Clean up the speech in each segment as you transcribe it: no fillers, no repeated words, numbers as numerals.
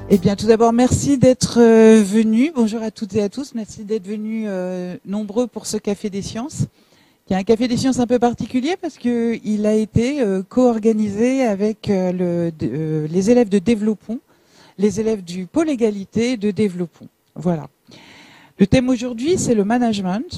Eh bien, tout d'abord, merci d'être venus. Bonjour à toutes et à tous. Merci d'être venus nombreux pour ce Café des Sciences, qui est un Café des Sciences un peu particulier parce qu'il a été co-organisé avec les élèves de Développons, les élèves du pôle égalité de Développons. Voilà. Le thème aujourd'hui, c'est le management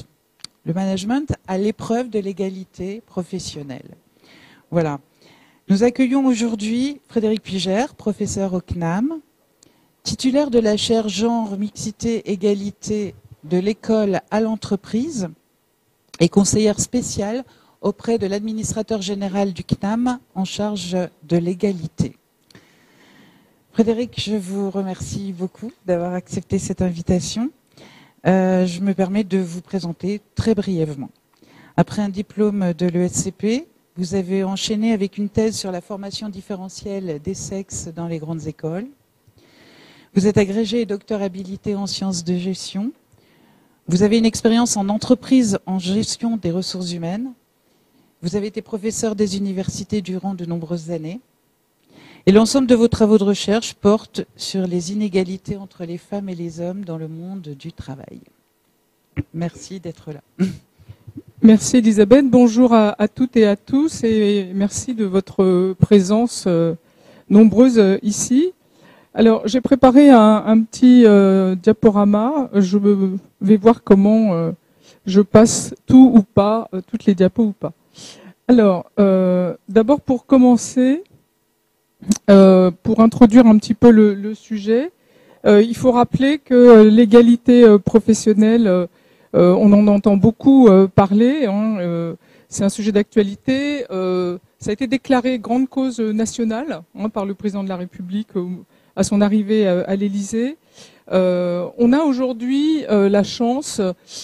à l'épreuve de l'égalité professionnelle. Voilà. Nous accueillons aujourd'hui Frédéric Pugère, professeur au CNAM, titulaire de la chaire Genre, Mixité, Égalité de l'école à l'entreprise et conseillère spéciale auprès de l'administrateur général du CNAM en charge de l'égalité. Frédéric, je vous remercie beaucoup d'avoir accepté cette invitation. Je me permets de vous présenter très brièvement. Après un diplôme de l'ESCP, vous avez enchaîné avec une thèse sur la formation différentielle des sexes dans les grandes écoles. Vous êtes agrégé et docteur habilité en sciences de gestion. Vous avez une expérience en entreprise en gestion des ressources humaines. Vous avez été professeur des universités durant de nombreuses années. Et l'ensemble de vos travaux de recherche portent sur les inégalités entre les femmes et les hommes dans le monde du travail. Merci d'être là. Merci Elisabeth, bonjour à toutes et à tous et merci de votre présence nombreuse ici. Alors j'ai préparé un petit diaporama, je vais voir comment je passe tout ou pas, toutes les diapos ou pas. Alors d'abord pour commencer, pour introduire un petit peu le sujet, il faut rappeler que l'égalité professionnelle, on en entend beaucoup parler, hein, c'est un sujet d'actualité, ça a été déclaré grande cause nationale par le président de la République à son arrivée à l'Élysée. On a aujourd'hui la chance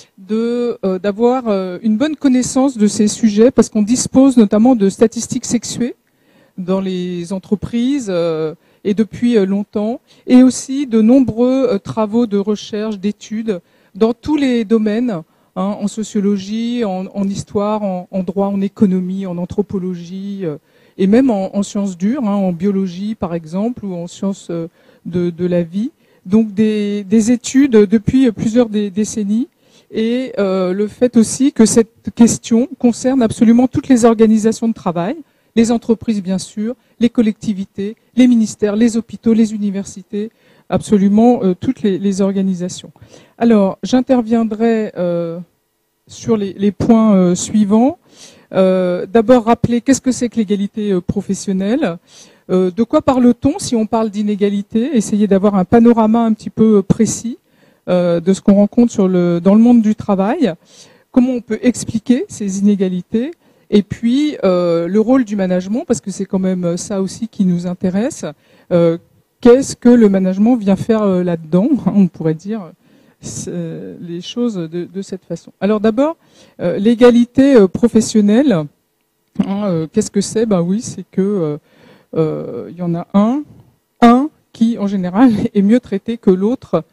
d'avoir une bonne connaissance de ces sujets parce qu'on dispose notamment de statistiques sexuées dans les entreprises et depuis longtemps, et aussi de nombreux travaux de recherche, d'études dans tous les domaines, hein, en sociologie, en histoire, en droit, en économie, en anthropologie, et même en sciences dures, hein, en biologie par exemple, ou en sciences de la vie. Donc des études depuis plusieurs décennies, et le fait aussi que cette question concerne absolument toutes les organisations de travail, les entreprises bien sûr, les collectivités, les ministères, les hôpitaux, les universités, absolument toutes les organisations. Alors, j'interviendrai sur les points suivants. D'abord, rappeler qu'est-ce que c'est que l'égalité professionnelle. De quoi parle-t-on si on parle d'inégalité? Essayer d'avoir un panorama un petit peu précis de ce qu'on rencontre dans le monde du travail. Comment on peut expliquer ces inégalités? Et puis, le rôle du management, parce que c'est quand même ça aussi qui nous intéresse. Qu'est-ce que le management vient faire là-dedans? On pourrait dire les choses de cette façon. Alors d'abord, l'égalité professionnelle, hein, qu'est-ce que c'est? Ben oui, c'est que il y en a un qui, en général, est mieux traité que l'autre.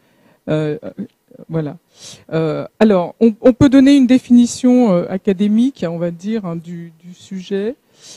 Voilà. Alors, on peut donner une définition académique, on va dire, hein, du sujet.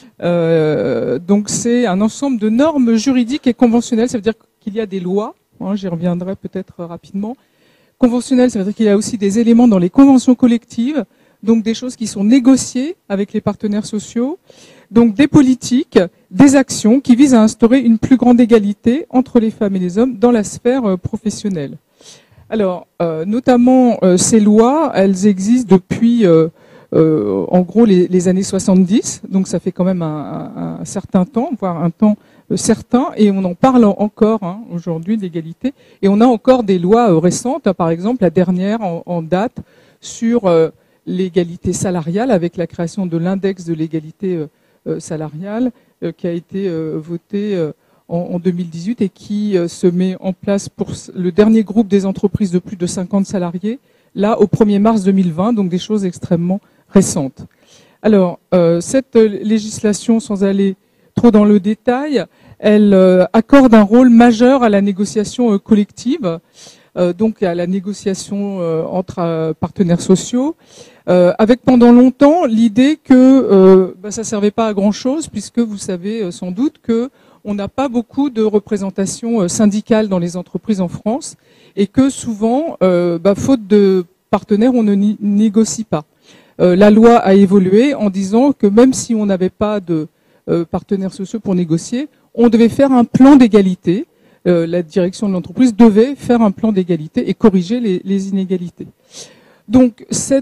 Donc, c'est un ensemble de normes juridiques et conventionnelles. Ça veut dire qu'il y a des lois. Hein, j'y reviendrai peut-être rapidement. Conventionnelles, ça veut dire qu'il y a aussi des éléments dans les conventions collectives, donc des choses qui sont négociées avec les partenaires sociaux. Donc, des politiques, des actions qui visent à instaurer une plus grande égalité entre les femmes et les hommes dans la sphère professionnelle. Alors, notamment, ces lois, elles existent depuis, en gros, les années 70. Donc, ça fait quand même un certain temps, voire un temps certain. Et on en parle encore hein, aujourd'hui d'égalité. Et on a encore des lois récentes. Par exemple, la dernière en date sur l'égalité salariale avec la création de l'index de l'égalité salariale qui a été votée en 2018 et qui se met en place pour le dernier groupe des entreprises de plus de 50 salariés, là au 1er mars 2020, donc des choses extrêmement récentes. Alors, cette législation, sans aller trop dans le détail, elle accorde un rôle majeur à la négociation collective, donc à la négociation entre partenaires sociaux, avec pendant longtemps l'idée que ça servait pas à grand-chose, puisque vous savez sans doute que on n'a pas beaucoup de représentation syndicale dans les entreprises en France et que souvent, faute de partenaires, on ne négocie pas. La loi a évolué en disant que même si on n'avait pas de partenaires sociaux pour négocier, on devait faire un plan d'égalité. La direction de l'entreprise devait faire un plan d'égalité et corriger les inégalités. Donc ces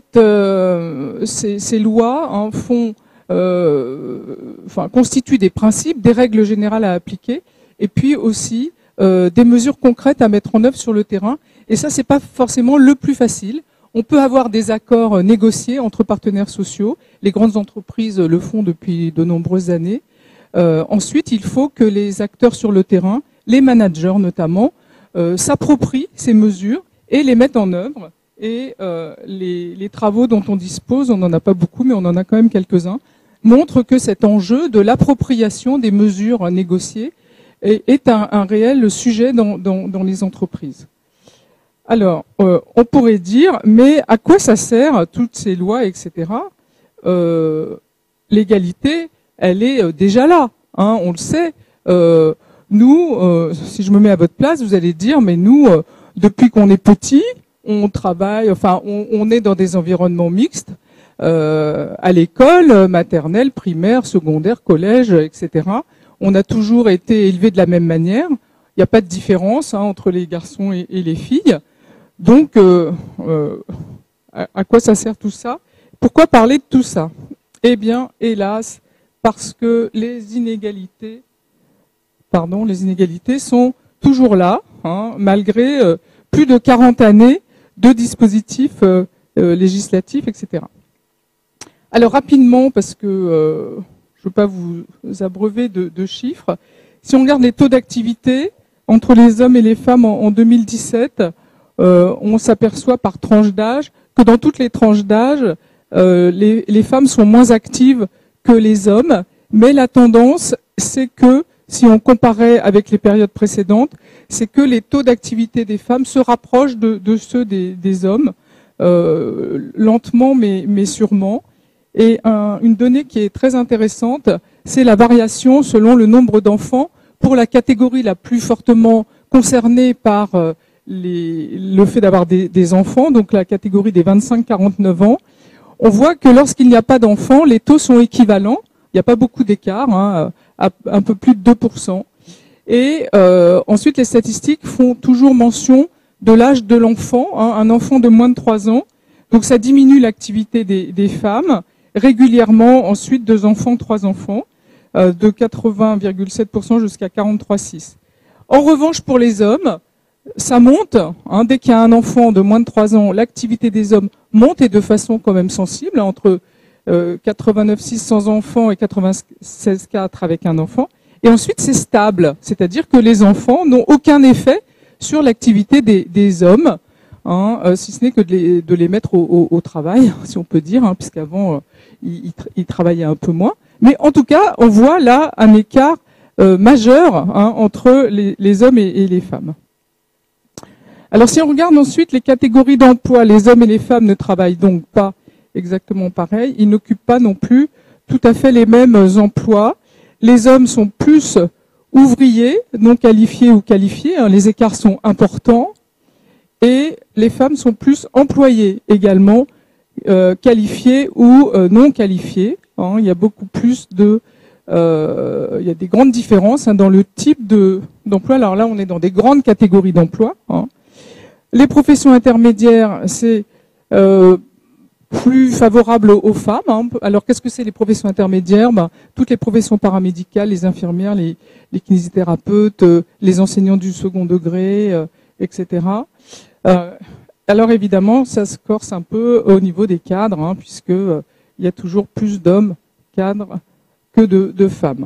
lois constituent des principes, des règles générales à appliquer, et puis aussi des mesures concrètes à mettre en œuvre sur le terrain. Et ça, c'est pas forcément le plus facile. On peut avoir des accords négociés entre partenaires sociaux. Les grandes entreprises le font depuis de nombreuses années. Ensuite, il faut que les acteurs sur le terrain, les managers notamment, s'approprient ces mesures et les mettent en œuvre. Et les travaux dont on dispose, on n'en a pas beaucoup, mais on en a quand même quelques-uns, montrent que cet enjeu de l'appropriation des mesures négociées est un réel sujet dans les entreprises. Alors, on pourrait dire, mais à quoi ça sert, toutes ces lois, etc. L'égalité, elle est déjà là, hein, on le sait. Nous, si je me mets à votre place, vous allez dire, mais nous, depuis qu'on est petit, on travaille, on est dans des environnements mixtes, à l'école, maternelle, primaire, secondaire, collège, etc. On a toujours été élevés de la même manière. Il n'y a pas de différence entre les garçons et les filles. Donc, à quoi ça sert tout ça? Pourquoi parler de tout ça? Eh bien, hélas, parce que les inégalités sont toujours là, malgré plus de 40 années de dispositifs législatifs, etc. Alors rapidement, parce que je ne veux pas vous abreuver de chiffres, si on regarde les taux d'activité entre les hommes et les femmes en 2017, on s'aperçoit par tranche d'âge que dans toutes les tranches d'âge, les femmes sont moins actives que les hommes, mais la tendance, c'est que, si on comparait avec les périodes précédentes, c'est que les taux d'activité des femmes se rapprochent de ceux des hommes, lentement mais sûrement. Et une donnée qui est très intéressante, c'est la variation selon le nombre d'enfants pour la catégorie la plus fortement concernée par le fait d'avoir des enfants, donc la catégorie des 25-49 ans. On voit que lorsqu'il n'y a pas d'enfants, les taux sont équivalents. Il n'y a pas beaucoup d'écart, à un peu plus de 2%. Et ensuite, les statistiques font toujours mention de l'âge de l'enfant, un enfant de moins de 3 ans. Donc ça diminue l'activité des femmes. Régulièrement, ensuite, 2 enfants, 3 enfants, de 80,7% jusqu'à 43,6%. En revanche, pour les hommes, ça monte. Dès qu'il y a un enfant de moins de 3 ans, l'activité des hommes monte et de façon quand même sensible, entre 89,6 sans enfants et 96,4 avec un enfant. Et ensuite, c'est stable, c'est-à-dire que les enfants n'ont aucun effet sur l'activité des hommes, si ce n'est que de les mettre au travail, si on peut dire, puisqu'avant, ils travaillaient un peu moins. Mais en tout cas, on voit là un écart majeur entre les hommes et les femmes. Alors si on regarde ensuite les catégories d'emploi, les hommes et les femmes ne travaillent donc pas exactement pareil, ils n'occupent pas non plus tout à fait les mêmes emplois. Les hommes sont plus ouvriers, non qualifiés ou qualifiés, les écarts sont importants, et les femmes sont plus employées également, qualifiées ou non qualifiées. Il y a beaucoup plus il y a des grandes différences dans le type d'emploi. Alors là, on est dans des grandes catégories d'emploi. Les professions intermédiaires, c'est plus favorable aux femmes. Alors, qu'est-ce que c'est les professions intermédiaires? Toutes les professions paramédicales, les infirmières, les kinésithérapeutes, les enseignants du second degré, etc. Alors, évidemment, ça se corse un peu au niveau des cadres, puisque il y a toujours plus d'hommes cadres que de femmes.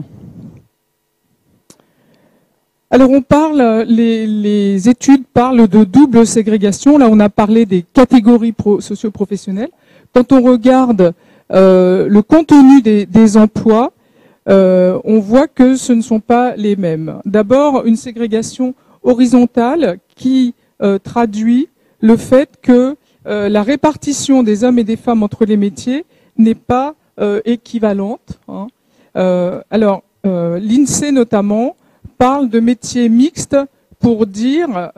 Alors les études parlent de double ségrégation. Là, on a parlé des catégories socio-professionnelles. Quand on regarde le contenu des emplois, on voit que ce ne sont pas les mêmes. D'abord, une ségrégation horizontale qui traduit le fait que la répartition des hommes et des femmes entre les métiers n'est pas équivalente. Alors, l'INSEE notamment parle de métiers mixtes pour dire,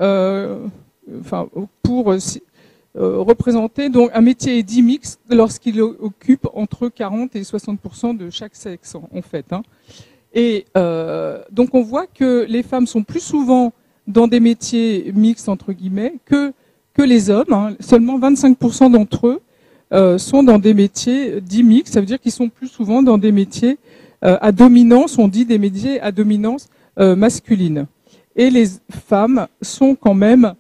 représenter donc un métier est dit mixte lorsqu'il occupe entre 40 et 60% de chaque sexe en fait. Et donc on voit que les femmes sont plus souvent dans des métiers mixtes entre guillemets que les hommes. Seulement 25% d'entre eux sont dans des métiers dits mixtes. Ça veut dire qu'ils sont plus souvent dans des métiers à dominance, on dit des métiers à dominance masculine. Et les femmes sont quand même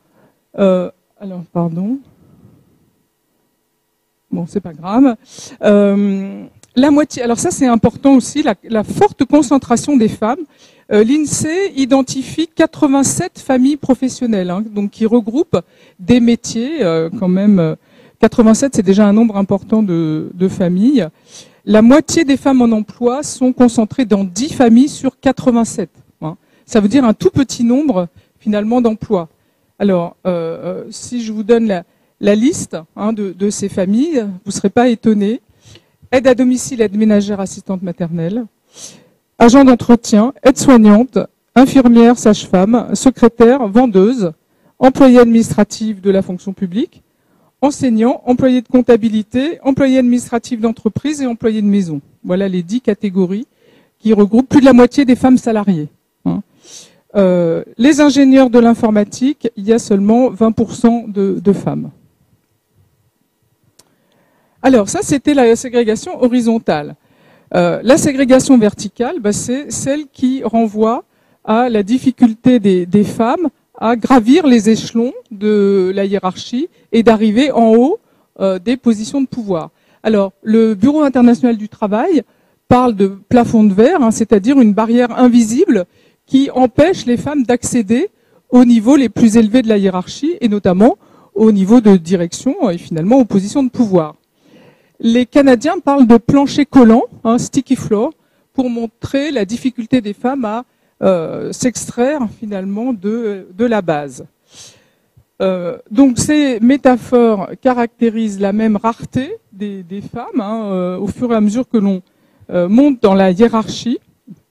bon, c'est pas grave. La moitié. Alors ça, c'est important aussi, la forte concentration des femmes. L'INSEE identifie 87 familles professionnelles, donc qui regroupent des métiers quand même. 87, c'est déjà un nombre important de familles. La moitié des femmes en emploi sont concentrées dans 10 familles sur 87. Ça veut dire un tout petit nombre finalement d'emplois. Alors, si je vous donne la liste de ces familles, vous ne serez pas étonnés. Aide à domicile, aide ménagère, assistante maternelle, agent d'entretien, aide-soignante, infirmière, sage-femme, secrétaire, vendeuse, employée administrative de la fonction publique, enseignant, employé de comptabilité, employé administratif d'entreprise et employé de maison. Voilà les 10 catégories qui regroupent plus de la moitié des femmes salariées. Les ingénieurs de l'informatique, il y a seulement 20% de femmes. Alors ça, c'était la ségrégation horizontale. La ségrégation verticale, c'est celle qui renvoie à la difficulté des femmes à gravir les échelons de la hiérarchie et d'arriver en haut des positions de pouvoir. Alors, le Bureau international du travail parle de plafond de verre, c'est-à-dire une barrière invisible qui empêche les femmes d'accéder aux niveaux les plus élevés de la hiérarchie, et notamment au niveau de direction et finalement aux positions de pouvoir. Les Canadiens parlent de plancher collant, sticky floor, pour montrer la difficulté des femmes à s'extraire finalement de la base. Donc ces métaphores caractérisent la même rareté des femmes au fur et à mesure que l'on monte dans la hiérarchie.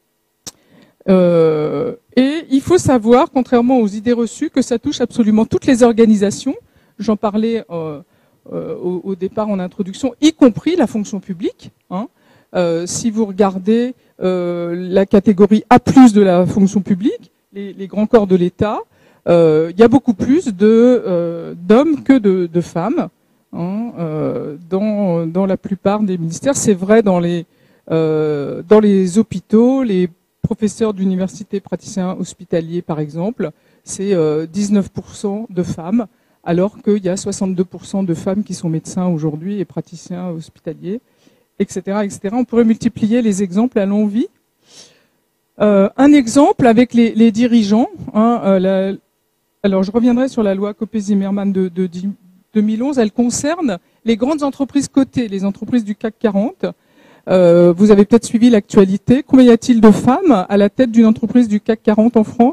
Et il faut savoir, contrairement aux idées reçues, que ça touche absolument toutes les organisations. J'en parlais au départ en introduction, y compris la fonction publique. Si vous regardez la catégorie A+ de la fonction publique, les grands corps de l'État, il y a beaucoup plus d'hommes que de femmes dans la plupart des ministères. C'est vrai dans les hôpitaux, les professeurs d'université, praticiens hospitaliers par exemple, c'est 19% de femmes, alors qu'il y a 62% de femmes qui sont médecins aujourd'hui et praticiens hospitaliers, etc., etc. On pourrait multiplier les exemples à l'envi. Un exemple avec les dirigeants. Alors je reviendrai sur la loi Copé-Zimmermann de 2011. Elle concerne les grandes entreprises cotées, les entreprises du CAC 40. Vous avez peut-être suivi l'actualité. Combien y a-t-il de femmes à la tête d'une entreprise du CAC 40 en France ?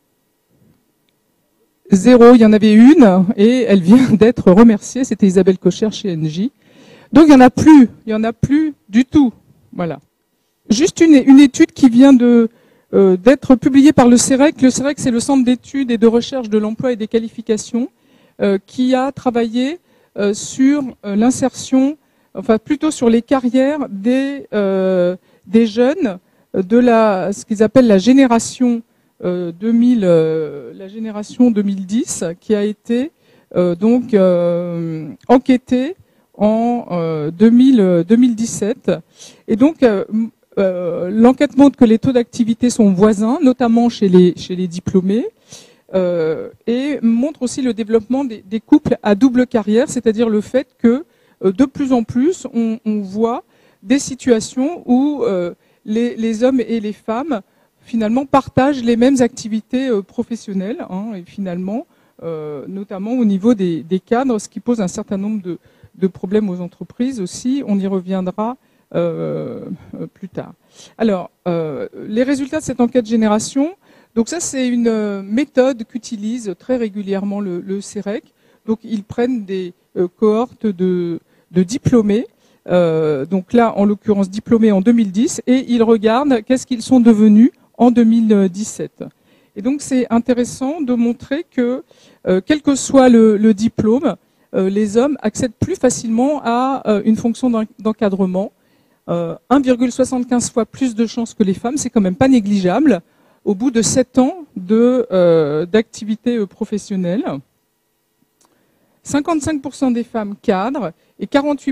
0, il y en avait une et elle vient d'être remerciée. C'était Isabelle Cocher chez Engie. Donc il y en a plus du tout. Voilà. Juste une étude qui vient d'être publiée par le CEREC. Le CEREC, c'est le Centre d'études et de recherche de l'emploi et des qualifications, qui a travaillé sur l'insertion, enfin plutôt sur les carrières des jeunes de ce qu'ils appellent la génération 2000, la génération 2010, qui a été donc enquêtée en 2017. Et donc l'enquête montre que les taux d'activité sont voisins, notamment chez les diplômés, et montre aussi le développement des couples à double carrière, c'est-à-dire le fait que de plus en plus on voit des situations où les hommes et les femmes finalement partagent les mêmes activités professionnelles, et finalement notamment au niveau des cadres, ce qui pose un certain nombre de problèmes aux entreprises aussi. On y reviendra plus tard. Alors, les résultats de cette enquête génération, donc ça c'est une méthode qu'utilise très régulièrement le CEREC. Donc ils prennent des cohortes de diplômés, donc là en l'occurrence diplômés en 2010, et ils regardent qu'est-ce qu'ils sont devenus en 2017. Et donc c'est intéressant de montrer que, quel que soit le diplôme, les hommes accèdent plus facilement à une fonction d'encadrement. 1,75 fois plus de chances que les femmes, c'est quand même pas négligeable, au bout de 7 ans d'activité professionnelle. 55% des femmes cadres et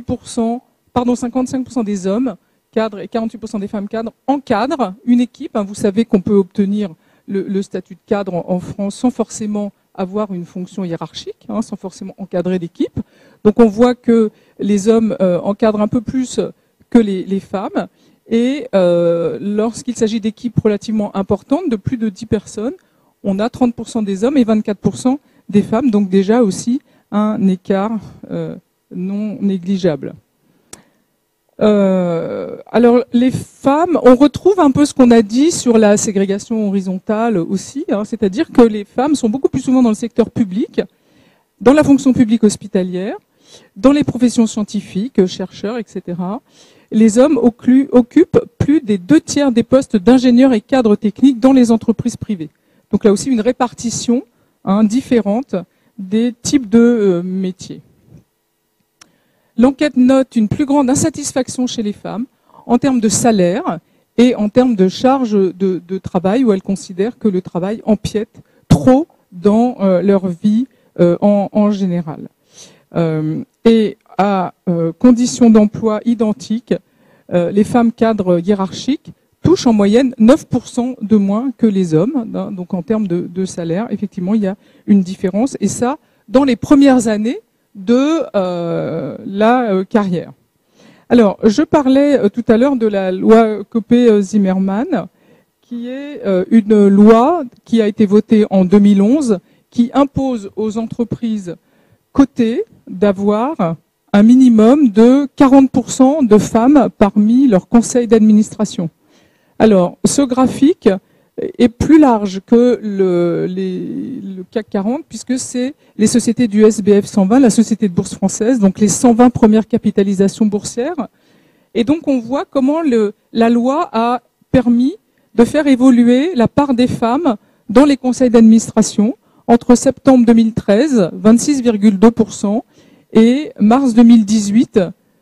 55% des hommes cadres et 48% des femmes cadres encadrent une équipe. Vous savez qu'on peut obtenir le statut de cadre en France sans forcément avoir une fonction hiérarchique, sans forcément encadrer l'équipe. Donc on voit que les hommes encadrent un peu plus que les femmes. Et lorsqu'il s'agit d'équipes relativement importantes, de plus de 10 personnes, on a 30% des hommes et 24% des femmes. Donc déjà aussi un écart non négligeable. Alors les femmes, on retrouve un peu ce qu'on a dit sur la ségrégation horizontale aussi, c'est-à-dire que les femmes sont beaucoup plus souvent dans le secteur public, dans la fonction publique hospitalière, dans les professions scientifiques, chercheurs, etc. Les hommes occupent plus des 2/3 des postes d'ingénieurs et cadres techniques dans les entreprises privées. Donc là aussi une répartition différente des types de métiers. L'enquête note une plus grande insatisfaction chez les femmes en termes de salaire et en termes de charge de travail, où elles considèrent que le travail empiète trop dans leur vie en général. Et à conditions d'emploi identiques, les femmes cadres hiérarchiques touchent en moyenne 9% de moins que les hommes. Donc en termes de salaire, effectivement, il y a une différence. Et ça, dans les premières années de la carrière. Alors, je parlais tout à l'heure de la loi Copé-Zimmermann, qui est une loi qui a été votée en 2011, qui impose aux entreprises cotées d'avoir un minimum de 40% de femmes parmi leur conseil d'administration. Alors, ce graphique est plus large que le CAC 40, puisque c'est les sociétés du SBF 120, la société de bourse française, donc les 120 premières capitalisations boursières. Et donc on voit comment la loi a permis de faire évoluer la part des femmes dans les conseils d'administration entre septembre 2013, 26,2%, et mars 2018,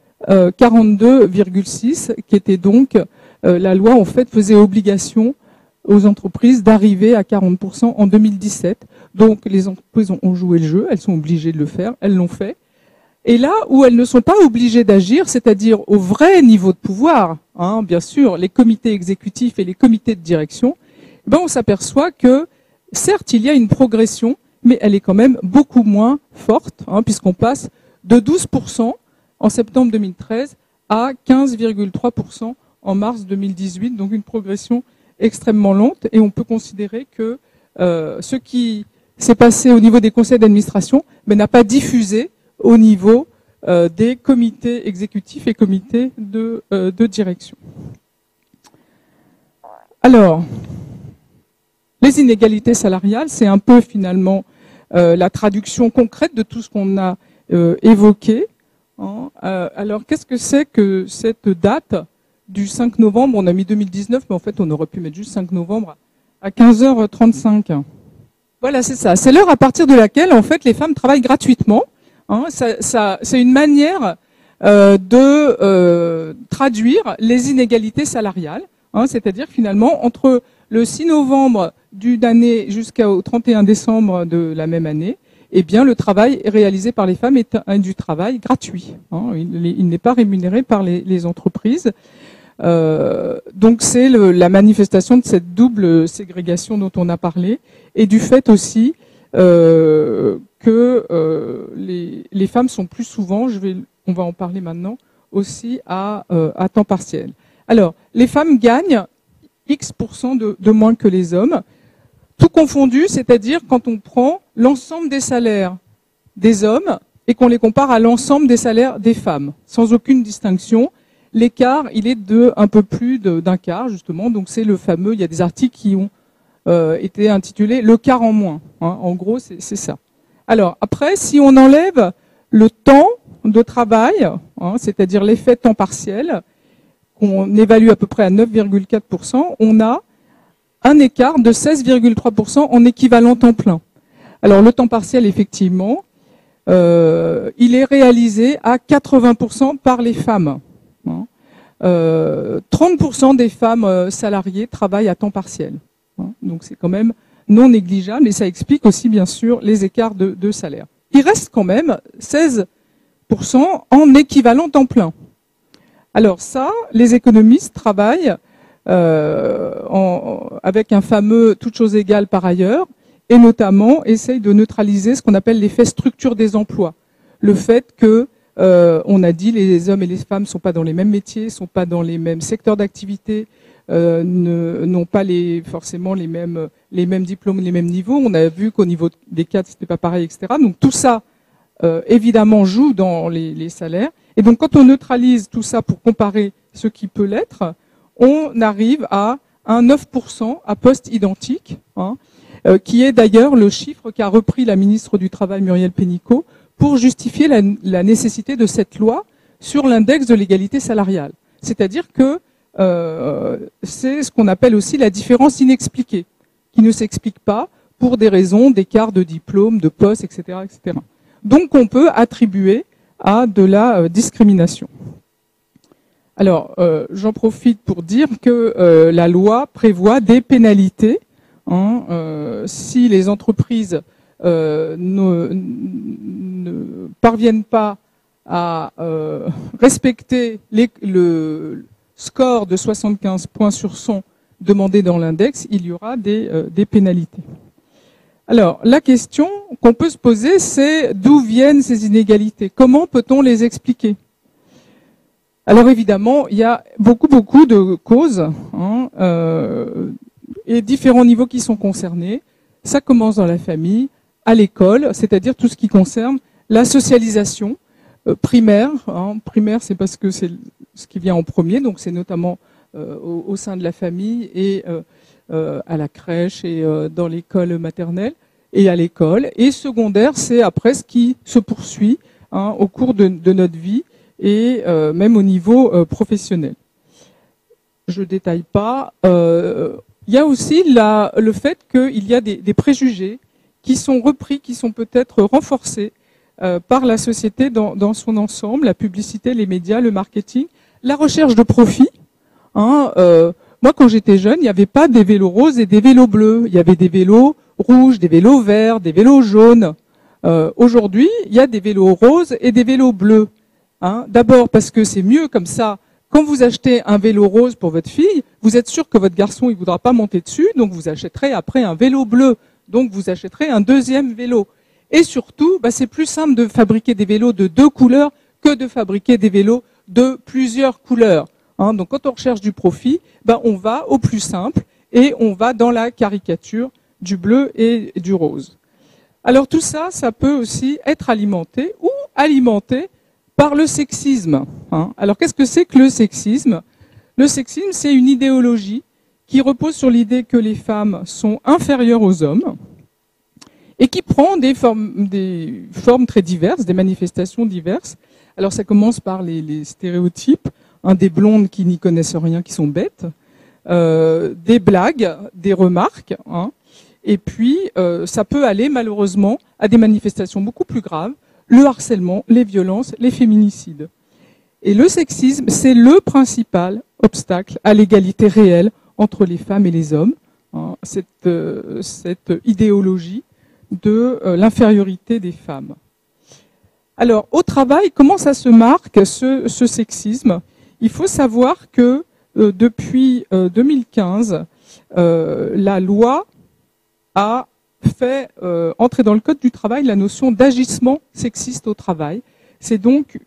42,6%, qui était donc la loi en fait faisait obligation aux entreprises d'arriver à 40% en 2017. Donc les entreprises ont joué le jeu, elles sont obligées de le faire, elles l'ont fait. Et là où elles ne sont pas obligées d'agir, c'est-à-dire au vrai niveau de pouvoir, bien sûr, les comités exécutifs et les comités de direction, on s'aperçoit que certes il y a une progression, mais elle est quand même beaucoup moins forte, puisqu'on passe de 12% en septembre 2013 à 15,3% en mars 2018, donc une progression extrêmement lente, et on peut considérer que ce qui s'est passé au niveau des conseils d'administration n'a pas diffusé au niveau des comités exécutifs et comités de direction. Alors, les inégalités salariales, c'est un peu finalement la traduction concrète de tout ce qu'on a évoqué. Alors, qu'est-ce que c'est que cette date du 5 novembre, on a mis 2019, mais en fait on aurait pu mettre juste 5 novembre à 15h35. Voilà, c'est ça. C'est l'heure à partir de laquelle en fait les femmes travaillent gratuitement. C'est une manière de traduire les inégalités salariales. C'est-à-dire finalement entre le 6 novembre d'une année jusqu'au 31 décembre de la même année, eh bien le travail réalisé par les femmes est du travail gratuit. Il n'est pas rémunéré par les entreprises. Donc c'est la manifestation de cette double ségrégation dont on a parlé, et du fait aussi que les femmes sont plus souvent, on va en parler maintenant, aussi à temps partiel. Alors, les femmes gagnent X% de moins que les hommes, tout confondu, c'est-à-dire quand on prend l'ensemble des salaires des hommes et qu'on les compare à l'ensemble des salaires des femmes, sans aucune distinction. L'écart, il est de un peu plus d'un quart, justement. Donc c'est le fameux, il y a des articles qui ont été intitulés « Le quart en moins ». En gros, c'est ça. Alors après, si on enlève le temps de travail, c'est-à-dire l'effet temps partiel, qu'on évalue à peu près à 9,4%, on a un écart de 16,3% en équivalent temps plein. Alors le temps partiel, effectivement, il est réalisé à 80% par les femmes. 30% des femmes salariées travaillent à temps partiel. Donc c'est quand même non négligeable et ça explique aussi bien sûr les écarts de salaire. Il reste quand même 16% en équivalent temps plein. Alors ça, les économistes travaillent avec un fameux toutes choses égales par ailleurs et notamment essayent de neutraliser ce qu'on appelle l'effet structure des emplois. Le fait que on a dit les hommes et les femmes ne sont pas dans les mêmes métiers, ne sont pas dans les mêmes secteurs d'activité, n'ont pas forcément les mêmes diplômes, les mêmes niveaux. On a vu qu'au niveau des cadres, c'était pas pareil, etc. Donc tout ça, évidemment, joue dans les salaires. Et donc quand on neutralise tout ça pour comparer ce qui peut l'être, on arrive à un 9% à poste identique, qui est d'ailleurs le chiffre qu'a repris la ministre du Travail, Muriel Pénicaud, pour justifier la nécessité de cette loi sur l'index de l'égalité salariale. C'est-à-dire que c'est ce qu'on appelle aussi la différence inexpliquée, qui ne s'explique pas pour des raisons d'écart de diplôme, de poste, etc., etc. Donc on peut attribuer à de la discrimination. Alors, j'en profite pour dire que la loi prévoit des pénalités si les entreprises ne parviennent pas à respecter le score de 75 points sur 100 demandé dans l'index, il y aura des pénalités. Alors, la question qu'on peut se poser, c'est d'où viennent ces inégalités? Comment peut-on les expliquer? Alors évidemment, il y a beaucoup de causes et différents niveaux qui sont concernés. Ça commence dans la famille, à l'école, c'est-à-dire tout ce qui concerne la socialisation primaire. Primaire, c'est parce que c'est ce qui vient en premier, donc c'est notamment au sein de la famille et à la crèche et dans l'école maternelle et à l'école. Et secondaire, c'est après ce qui se poursuit au cours de notre vie et même au niveau professionnel. Je détaille pas. Il y a aussi le fait qu'il y a des préjugés qui sont repris, qui sont peut-être renforcés par la société dans son ensemble, la publicité, les médias, le marketing, la recherche de profit. Moi, quand j'étais jeune, il n'y avait pas des vélos roses et des vélos bleus. Il y avait des vélos rouges, des vélos verts, des vélos jaunes. Aujourd'hui, il y a des vélos roses et des vélos bleus. D'abord parce que c'est mieux comme ça. Quand vous achetez un vélo rose pour votre fille, vous êtes sûr que votre garçon il voudra pas monter dessus, donc vous achèterez après un vélo bleu. Donc vous achèterez un deuxième vélo. Et surtout, c'est plus simple de fabriquer des vélos de 2 couleurs que de fabriquer des vélos de plusieurs couleurs. Donc quand on recherche du profit, on va au plus simple et on va dans la caricature du bleu et du rose. Alors tout ça, ça peut aussi être alimenté ou alimenté par le sexisme. Alors qu'est-ce que c'est que le sexisme? Le sexisme, c'est une idéologie qui repose sur l'idée que les femmes sont inférieures aux hommes et qui prend des formes très diverses, des manifestations diverses. Alors ça commence par les stéréotypes, des blondes qui n'y connaissent rien, qui sont bêtes, des blagues, des remarques, et puis ça peut aller malheureusement à des manifestations beaucoup plus graves, le harcèlement, les violences, les féminicides. Et le sexisme, c'est le principal obstacle à l'égalité réelle entre les femmes et les hommes, cette idéologie de l'infériorité des femmes. Alors, au travail, comment ça se marque, ce sexisme? Il faut savoir que depuis 2015, la loi a fait entrer dans le Code du travail la notion d'agissement sexiste au travail. C'est donc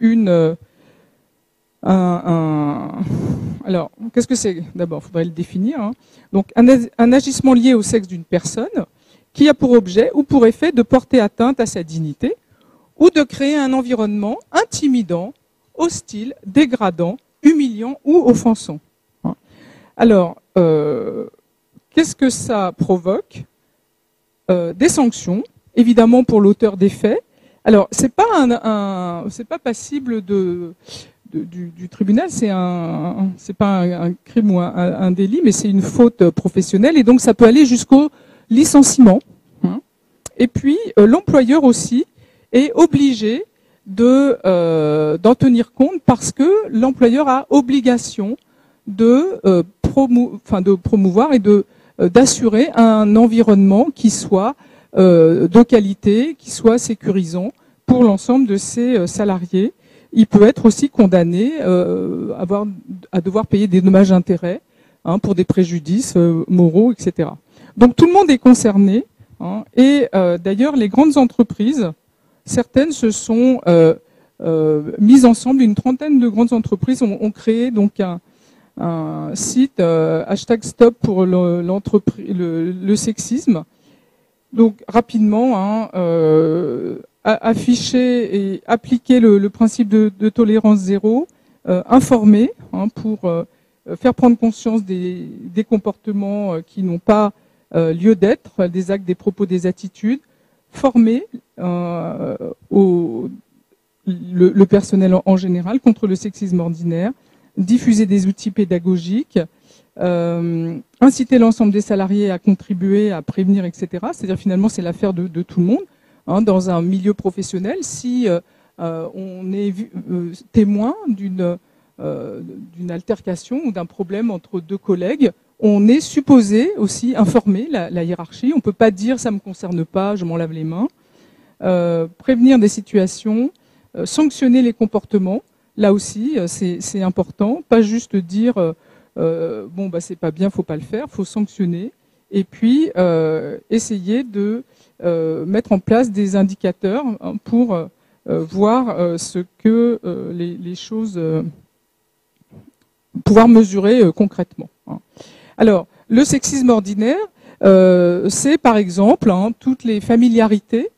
alors, qu'est-ce que c'est? D'abord, il faudrait le définir. Donc, un agissement lié au sexe d'une personne qui a pour objet ou pour effet de porter atteinte à sa dignité ou de créer un environnement intimidant, hostile, dégradant, humiliant ou offensant. Alors, qu'est-ce que ça provoque? Des sanctions, évidemment pour l'auteur des faits. Alors, c'est pas passible du tribunal, c'est pas un crime ou un délit, mais c'est une faute professionnelle, et donc ça peut aller jusqu'au licenciement. Hein. Et puis l'employeur aussi est obligé d'en tenir compte, parce que l'employeur a obligation de promouvoir et d'assurer un environnement qui soit de qualité, qui soit sécurisant pour l'ensemble de ses salariés. Il peut être aussi condamné à devoir payer des dommages-intérêts pour des préjudices moraux, etc. Donc tout le monde est concerné. Hein, et d'ailleurs, les grandes entreprises, certaines se sont mises ensemble. Une trentaine de grandes entreprises ont créé donc un site #stop pour le sexisme. Donc rapidement, afficher et appliquer le principe de tolérance zéro, informer pour faire prendre conscience des comportements qui n'ont pas lieu d'être, des actes, des propos, des attitudes, former le personnel en général contre le sexisme ordinaire, diffuser des outils pédagogiques, inciter l'ensemble des salariés à contribuer, à prévenir, etc. C'est-à-dire finalement c'est l'affaire de tout le monde. Hein, dans un milieu professionnel, si on est témoin d'une altercation ou d'un problème entre deux collègues, on est supposé aussi informer la hiérarchie. On ne peut pas dire ça ne me concerne pas, je m'en lave les mains. Prévenir des situations, sanctionner les comportements. Là aussi, c'est important. Pas juste dire bon bah c'est pas bien, faut pas le faire. Faut sanctionner. Et puis essayer de mettre en place des indicateurs pour voir ce que les choses, pouvoir mesurer concrètement. Hein. Alors, le sexisme ordinaire, c'est par exemple toutes les familiarités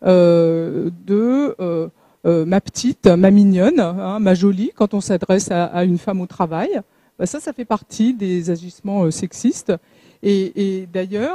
de ma petite, ma mignonne, ma jolie, quand on s'adresse à une femme au travail. Ben ça fait partie des agissements sexistes. Et d'ailleurs,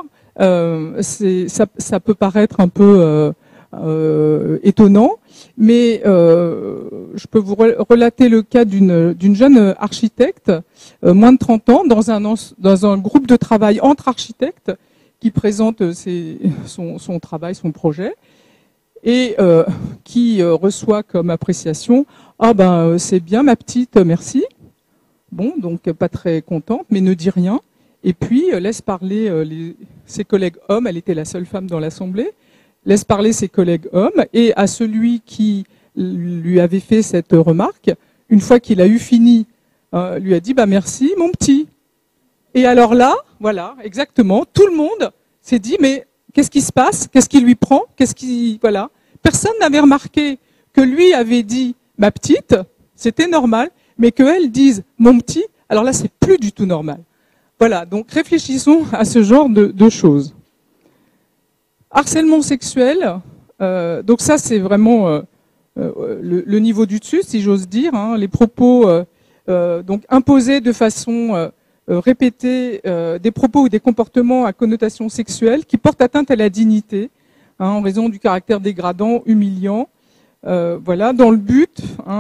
ça peut paraître un peu étonnant, mais je peux vous relater le cas d'une jeune architecte, moins de 30 ans, dans un groupe de travail entre architectes qui présente son travail, son projet, et qui reçoit comme appréciation « Ah ben c'est bien ma petite, merci ». Bon, donc pas très contente, mais ne dit rien. Et puis, laisse parler ses collègues hommes, elle était la seule femme dans l'Assemblée, laisse parler ses collègues hommes, et à celui qui lui avait fait cette remarque, une fois qu'il a eu fini, lui a dit bah, « merci, mon petit ». Et alors là, voilà, exactement, tout le monde s'est dit « mais qu'est-ce qui se passe? Qu'est-ce qui lui prend? Voilà. Personne n'avait remarqué que lui avait dit « ma petite », c'était normal, mais qu'elle dise « mon petit », alors là, c'est plus du tout normal. Voilà, donc réfléchissons à ce genre de choses. Harcèlement sexuel, donc ça c'est vraiment le niveau du dessus, si j'ose dire. Hein, les propos donc imposés de façon répétée, des propos ou des comportements à connotation sexuelle qui portent atteinte à la dignité, en raison du caractère dégradant, humiliant. Voilà, dans le but,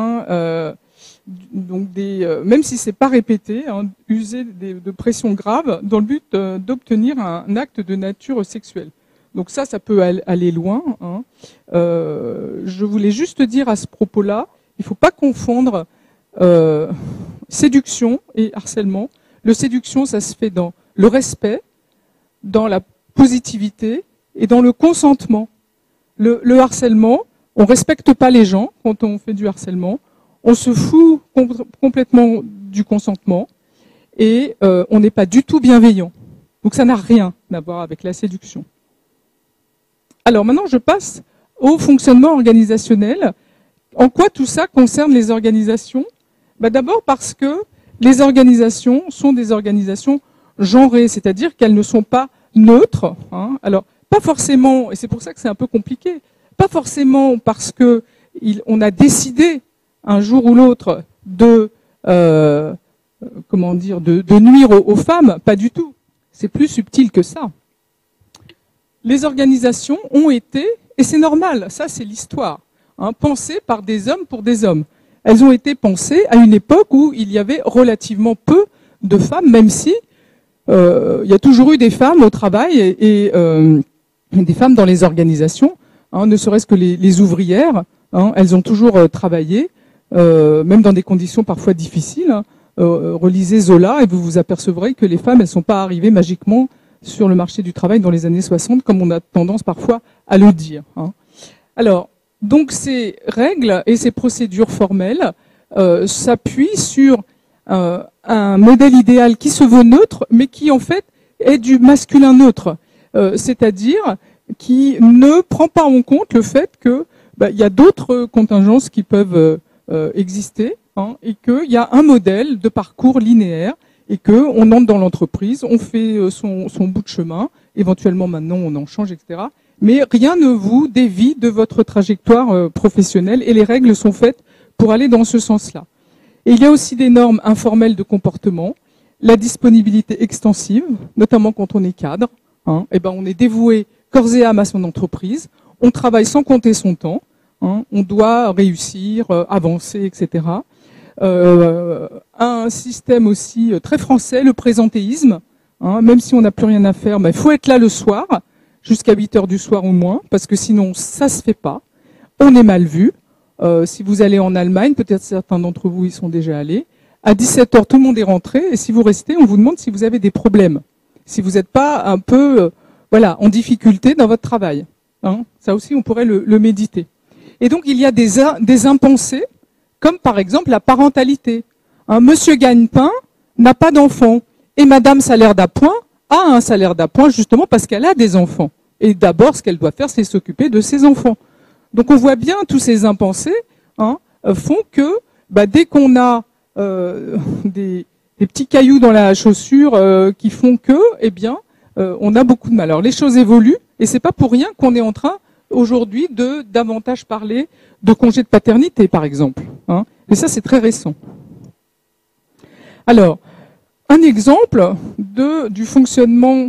donc même si c'est pas répété, user de pression grave dans le but d'obtenir un acte de nature sexuelle. Donc ça peut aller loin. Hein. Je voulais juste dire à ce propos-là, il ne faut pas confondre séduction et harcèlement. Le séduction, ça se fait dans le respect, dans la positivité et dans le consentement. Le harcèlement, on ne respecte pas les gens quand on fait du harcèlement. On se fout complètement du consentement et on n'est pas du tout bienveillant. Donc ça n'a rien à voir avec la séduction. Alors maintenant, je passe au fonctionnement organisationnel. En quoi tout ça concerne les organisations? D'abord parce que les organisations sont des organisations genrées, c'est-à-dire qu'elles ne sont pas neutres. Hein. Alors, pas forcément, et c'est pour ça que c'est un peu compliqué, pas forcément parce que on a décidé un jour ou l'autre de nuire aux femmes, pas du tout. C'est plus subtil que ça. Les organisations ont été, et c'est normal, ça c'est l'histoire, pensées par des hommes pour des hommes. elles ont été pensées à une époque où il y avait relativement peu de femmes, même si il y a toujours eu des femmes au travail et des femmes dans les organisations, hein, ne serait-ce que les ouvrières, hein, elles ont toujours travaillé, même dans des conditions parfois difficiles. Hein. Relisez Zola et vous vous apercevrez que les femmes, elles sont pas arrivées magiquement sur le marché du travail dans les années 60, comme on a tendance parfois à le dire. Hein. Alors, donc ces règles et ces procédures formelles s'appuient sur un modèle idéal qui se veut neutre, mais qui en fait est du masculin neutre, c'est-à-dire qui ne prend pas en compte le fait que il y a d'autres contingences qui peuvent exister, hein, et qu'il y a un modèle de parcours linéaire et que on entre dans l'entreprise, on fait son bout de chemin, éventuellement maintenant on en change, etc. Mais rien ne vous dévie de votre trajectoire professionnelle et les règles sont faites pour aller dans ce sens-là. Et il y a aussi des normes informelles de comportement, la disponibilité extensive, notamment quand on est cadre, hein, et on est dévoué corps et âme à son entreprise, on travaille sans compter son temps, hein, on doit réussir, avancer, etc. Un système aussi très français, le présentéisme, hein, même si on n'a plus rien à faire, il faut être là le soir, jusqu'à 8 heures du soir au moins, parce que sinon ça se fait pas, on est mal vu. Si vous allez en Allemagne, peut-être certains d'entre vous y sont déjà allés, à 17 heures tout le monde est rentré, et si vous restez, on vous demande si vous avez des problèmes, si vous n'êtes pas un peu en difficulté dans votre travail. Hein. Ça aussi, on pourrait le méditer. Et donc, il y a des impensés, comme par exemple la parentalité. Hein, Monsieur Gagne-Pain n'a pas d'enfant, et Madame Salaire d'Appoint a un salaire d'appoint justement parce qu'elle a des enfants. Et d'abord, ce qu'elle doit faire, c'est s'occuper de ses enfants. Donc on voit bien tous ces impensés font que dès qu'on a des petits cailloux dans la chaussure qui font que, on a beaucoup de mal. Alors les choses évoluent et c'est pas pour rien qu'on est en train aujourd'hui de davantage parler de congé de paternité, par exemple. Hein. Et ça, c'est très récent. Alors, un exemple du fonctionnement.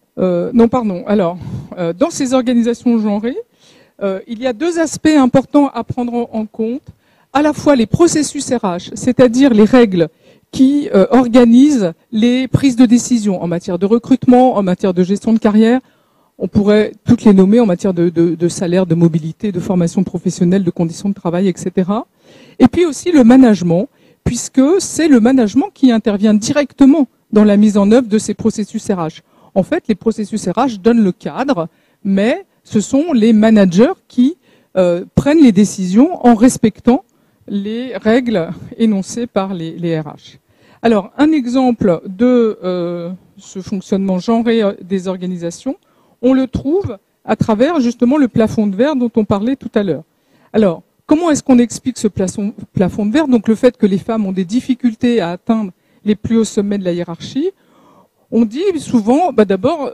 Dans ces organisations genrées, il y a deux aspects importants à prendre en compte. À la fois les processus RH, c'est-à-dire les règles qui organisent les prises de décision en matière de recrutement, en matière de gestion de carrière. On pourrait toutes les nommer en matière de salaire, de mobilité, de formation professionnelle, de conditions de travail, etc. Et puis aussi le management, puisque c'est le management qui intervient directement dans la mise en œuvre de ces processus RH. En fait, les processus RH donnent le cadre, mais ce sont les managers qui prennent les décisions en respectant les règles énoncées par les RH. Alors, un exemple de ce fonctionnement genré des organisations, on le trouve à travers justement le plafond de verre dont on parlait tout à l'heure. Alors, comment est-ce qu'on explique ce plafond de verre? Donc le fait que les femmes ont des difficultés à atteindre les plus hauts sommets de la hiérarchie. On dit souvent, d'abord,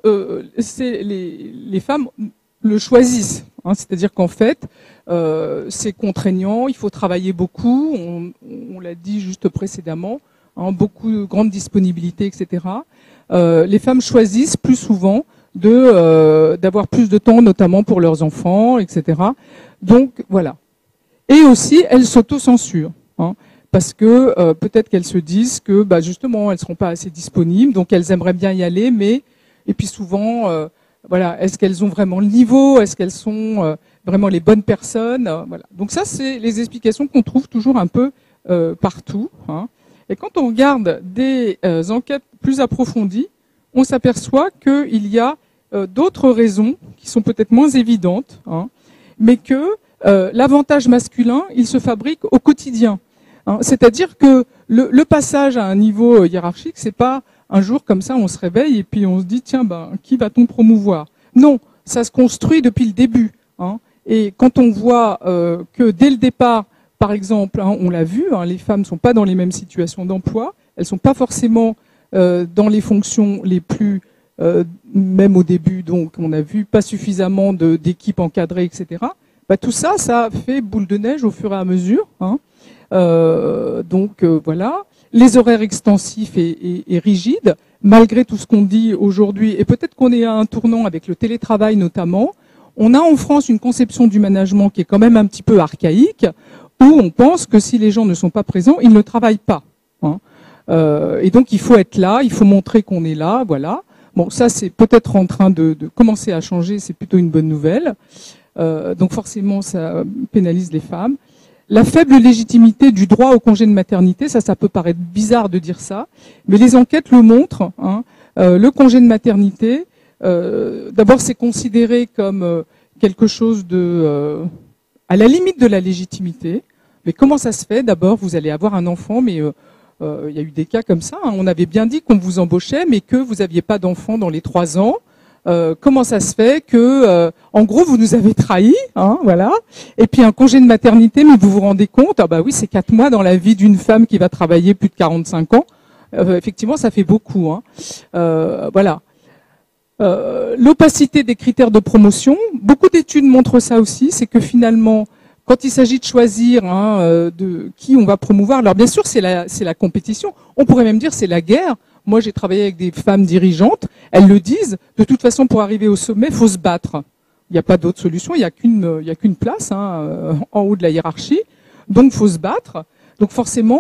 les femmes le choisissent. Hein, c'est-à-dire qu'en fait, c'est contraignant, il faut travailler beaucoup, on l'a dit juste précédemment, hein, beaucoup grande disponibilité, etc. Les femmes choisissent plus souvent d'avoir plus de temps, notamment pour leurs enfants, etc. Donc voilà. Et aussi, elles s'auto-censurent, hein, parce que peut-être qu'elles se disent que justement, elles seront pas assez disponibles, donc elles aimeraient bien y aller, mais et puis souvent, est-ce qu'elles ont vraiment le niveau? Est-ce qu'elles sont vraiment les bonnes personnes? Voilà. Donc ça, c'est les explications qu'on trouve toujours un peu partout. Hein. Et quand on regarde des enquêtes plus approfondies, on s'aperçoit qu'il y a d'autres raisons qui sont peut-être moins évidentes, hein, mais que l'avantage masculin, il se fabrique au quotidien. Hein. C'est-à-dire que le passage à un niveau hiérarchique, c'est pas un jour comme ça, on se réveille et puis on se dit tiens, qui va-t-on promouvoir? Non, ça se construit depuis le début. Hein. Et quand on voit que dès le départ, par exemple, hein, on l'a vu, hein, les femmes ne sont pas dans les mêmes situations d'emploi, elles sont pas forcément dans les fonctions les plus, même au début, donc on a vu pas suffisamment d'équipes encadrées, etc. Tout ça, ça fait boule de neige au fur et à mesure. Hein. Voilà. Les horaires extensifs et rigides, malgré tout ce qu'on dit aujourd'hui, et peut-être qu'on est à un tournant avec le télétravail notamment, on a en France une conception du management qui est quand même un petit peu archaïque, où on pense que si les gens ne sont pas présents, ils ne travaillent pas. Hein. Et donc il faut être là, il faut montrer qu'on est là, voilà. Bon, ça c'est peut-être en train de commencer à changer, c'est plutôt une bonne nouvelle. Donc forcément, ça pénalise les femmes. La faible légitimité du droit au congé de maternité, ça peut paraître bizarre de dire ça, mais les enquêtes le montrent. Hein. Le congé de maternité, d'abord c'est considéré comme quelque chose de à la limite de la légitimité. Mais comment ça se fait? D'abord, vous allez avoir un enfant, mais il y a eu des cas comme ça. Hein. On avait bien dit qu'on vous embauchait, mais que vous n'aviez pas d'enfant dans les 3 ans. Comment ça se fait que, en gros, vous nous avez trahis, hein, voilà. Et puis un congé de maternité, mais vous vous rendez compte, ah bah oui, c'est 4 mois dans la vie d'une femme qui va travailler plus de 45 ans. Effectivement, ça fait beaucoup, hein. Voilà. L'opacité des critères de promotion, beaucoup d'études montrent ça aussi, c'est que finalement, quand il s'agit de choisir de qui on va promouvoir, alors bien sûr c'est la compétition, on pourrait même dire c'est la guerre. Moi j'ai travaillé avec des femmes dirigeantes, elles le disent, de toute façon pour arriver au sommet, il faut se battre. Il n'y a pas d'autre solution, il n'y a qu'une place en haut de la hiérarchie, donc il faut se battre. Donc forcément,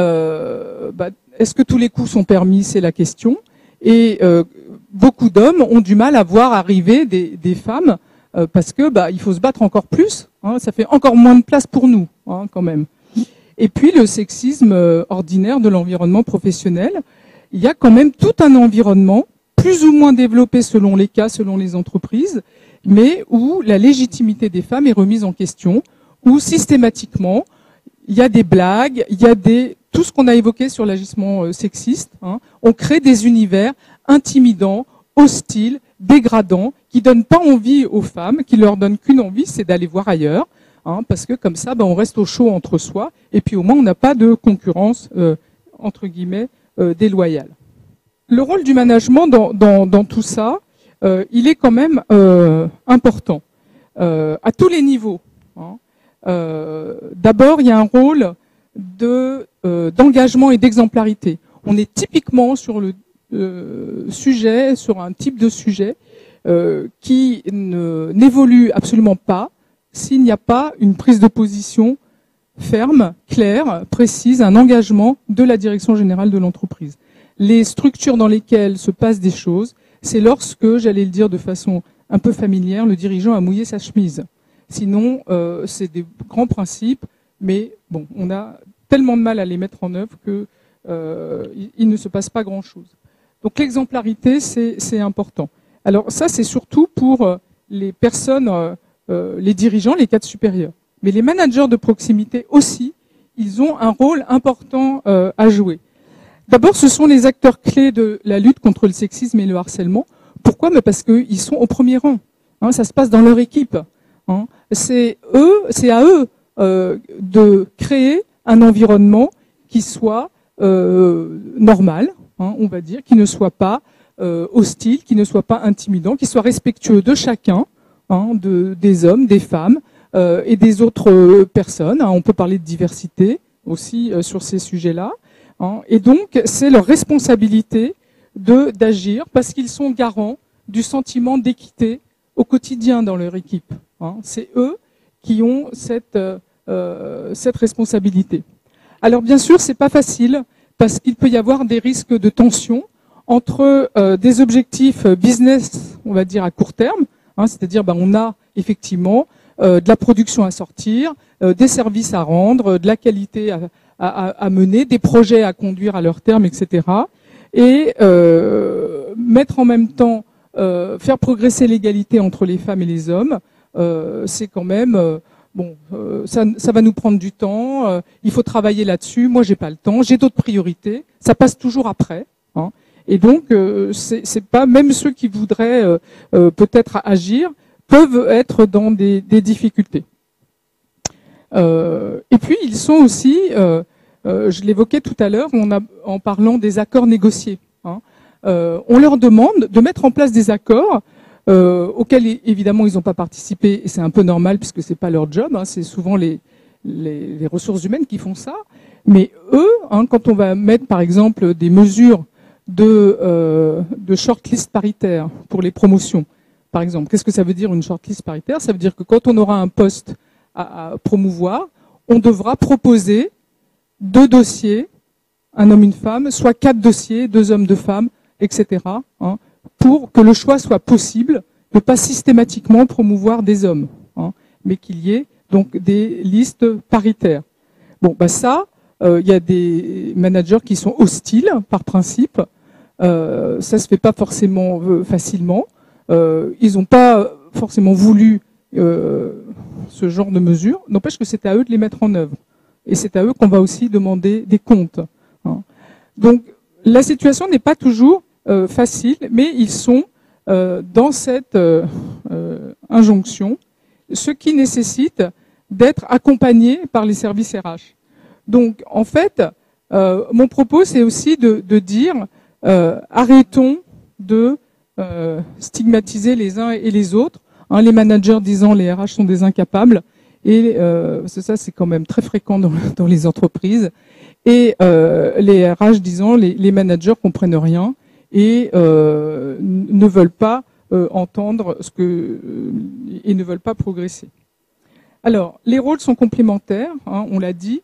est-ce que tous les coups sont permis, c'est la question. Et beaucoup d'hommes ont du mal à voir arriver des femmes parce que il faut se battre encore plus. Hein, ça fait encore moins de place pour nous, hein, quand même. Et puis le sexisme ordinaire de l'environnement professionnel. Il y a quand même tout un environnement plus ou moins développé selon les cas, selon les entreprises, mais où la légitimité des femmes est remise en question, où systématiquement il y a des blagues, il y a tout ce qu'on a évoqué sur l'agissement sexiste. Hein, on crée des univers intimidants, hostiles, dégradants, qui donnent pas envie aux femmes, qui leur donnent qu'une envie, c'est d'aller voir ailleurs, hein, parce que comme ça, on reste au chaud entre soi, et puis au moins on n'a pas de concurrence entre guillemets déloyale. Le rôle du management dans tout ça, il est quand même important à tous les niveaux. Hein. D'abord, il y a un rôle d'engagement et d'exemplarité. On est typiquement sur le sujet, sur un type de sujet qui n'évolue absolument pas s'il n'y a pas une prise de position ferme, claire, précise, un engagement de la direction générale de l'entreprise. Les structures dans lesquelles se passent des choses, c'est lorsque, j'allais le dire de façon un peu familière, le dirigeant a mouillé sa chemise. Sinon, c'est des grands principes, mais bon, on a tellement de mal à les mettre en œuvre que il ne se passe pas grand-chose. Donc l'exemplarité, c'est important. Alors ça, c'est surtout pour les personnes, les dirigeants, les cadres supérieurs. Mais les managers de proximité aussi, ils ont un rôle important à jouer. D'abord, ce sont les acteurs clés de la lutte contre le sexisme et le harcèlement. Pourquoi? Parce qu'ils sont au premier rang. Hein, ça se passe dans leur équipe. Hein. C'est à eux de créer un environnement qui soit normal, hein, on va dire, qui ne soit pas hostile, qui ne soit pas intimidant, qui soit respectueux de chacun, hein, des hommes, des femmes et des autres personnes. Hein. On peut parler de diversité aussi sur ces sujets-là. Hein. Et donc, c'est leur responsabilité d'agir parce qu'ils sont garants du sentiment d'équité au quotidien dans leur équipe. Hein. C'est eux qui ont cette responsabilité. Alors bien sûr, c'est pas facile parce qu'il peut y avoir des risques de tension entre des objectifs business, on va dire à court terme, hein, c'est-à-dire on a effectivement de la production à sortir, des services à rendre, de la qualité à mener, des projets à conduire à leur terme, etc. Et mettre en même temps, faire progresser l'égalité entre les femmes et les hommes, c'est quand même ça va nous prendre du temps. Il faut travailler là-dessus. Moi, j'ai pas le temps. J'ai d'autres priorités. Ça passe toujours après. Hein. Et donc, c'est pas même ceux qui voudraient peut-être agir peuvent être dans des difficultés. Et puis, ils sont aussi, je l'évoquais tout à l'heure, en parlant des accords négociés. Hein. On leur demande de mettre en place des accords auxquels évidemment ils n'ont pas participé, et c'est un peu normal puisque c'est pas leur job, hein, c'est souvent les ressources humaines qui font ça. Mais eux, hein, quand on va mettre par exemple des mesures de shortlist paritaire pour les promotions, par exemple, qu'est-ce que ça veut dire une shortlist paritaire? Ça veut dire que quand on aura un poste à promouvoir, on devra proposer 2 dossiers, un homme, une femme, soit 4 dossiers, 2 hommes, 2 femmes, etc., hein, pour que le choix soit possible, de pas systématiquement promouvoir des hommes, hein, mais qu'il y ait donc des listes paritaires. Bon, bah ça, il y a des managers qui sont hostiles par principe. Ça se fait pas forcément facilement. Ils n'ont pas forcément voulu ce genre de mesures. N'empêche que c'est à eux de les mettre en œuvre. Et c'est à eux qu'on va aussi demander des comptes, hein. Donc, la situation n'est pas toujours facile, mais ils sont dans cette injonction, ce qui nécessite d'être accompagnés par les services RH. Donc, en fait, mon propos, c'est aussi de dire arrêtons de stigmatiser les uns et les autres, hein, les managers disant les RH sont des incapables, et ça c'est quand même très fréquent dans les entreprises, et les RH disant les managers comprennent rien et ne veulent pas entendre et ne veulent pas progresser. Alors, les rôles sont complémentaires, hein, on l'a dit.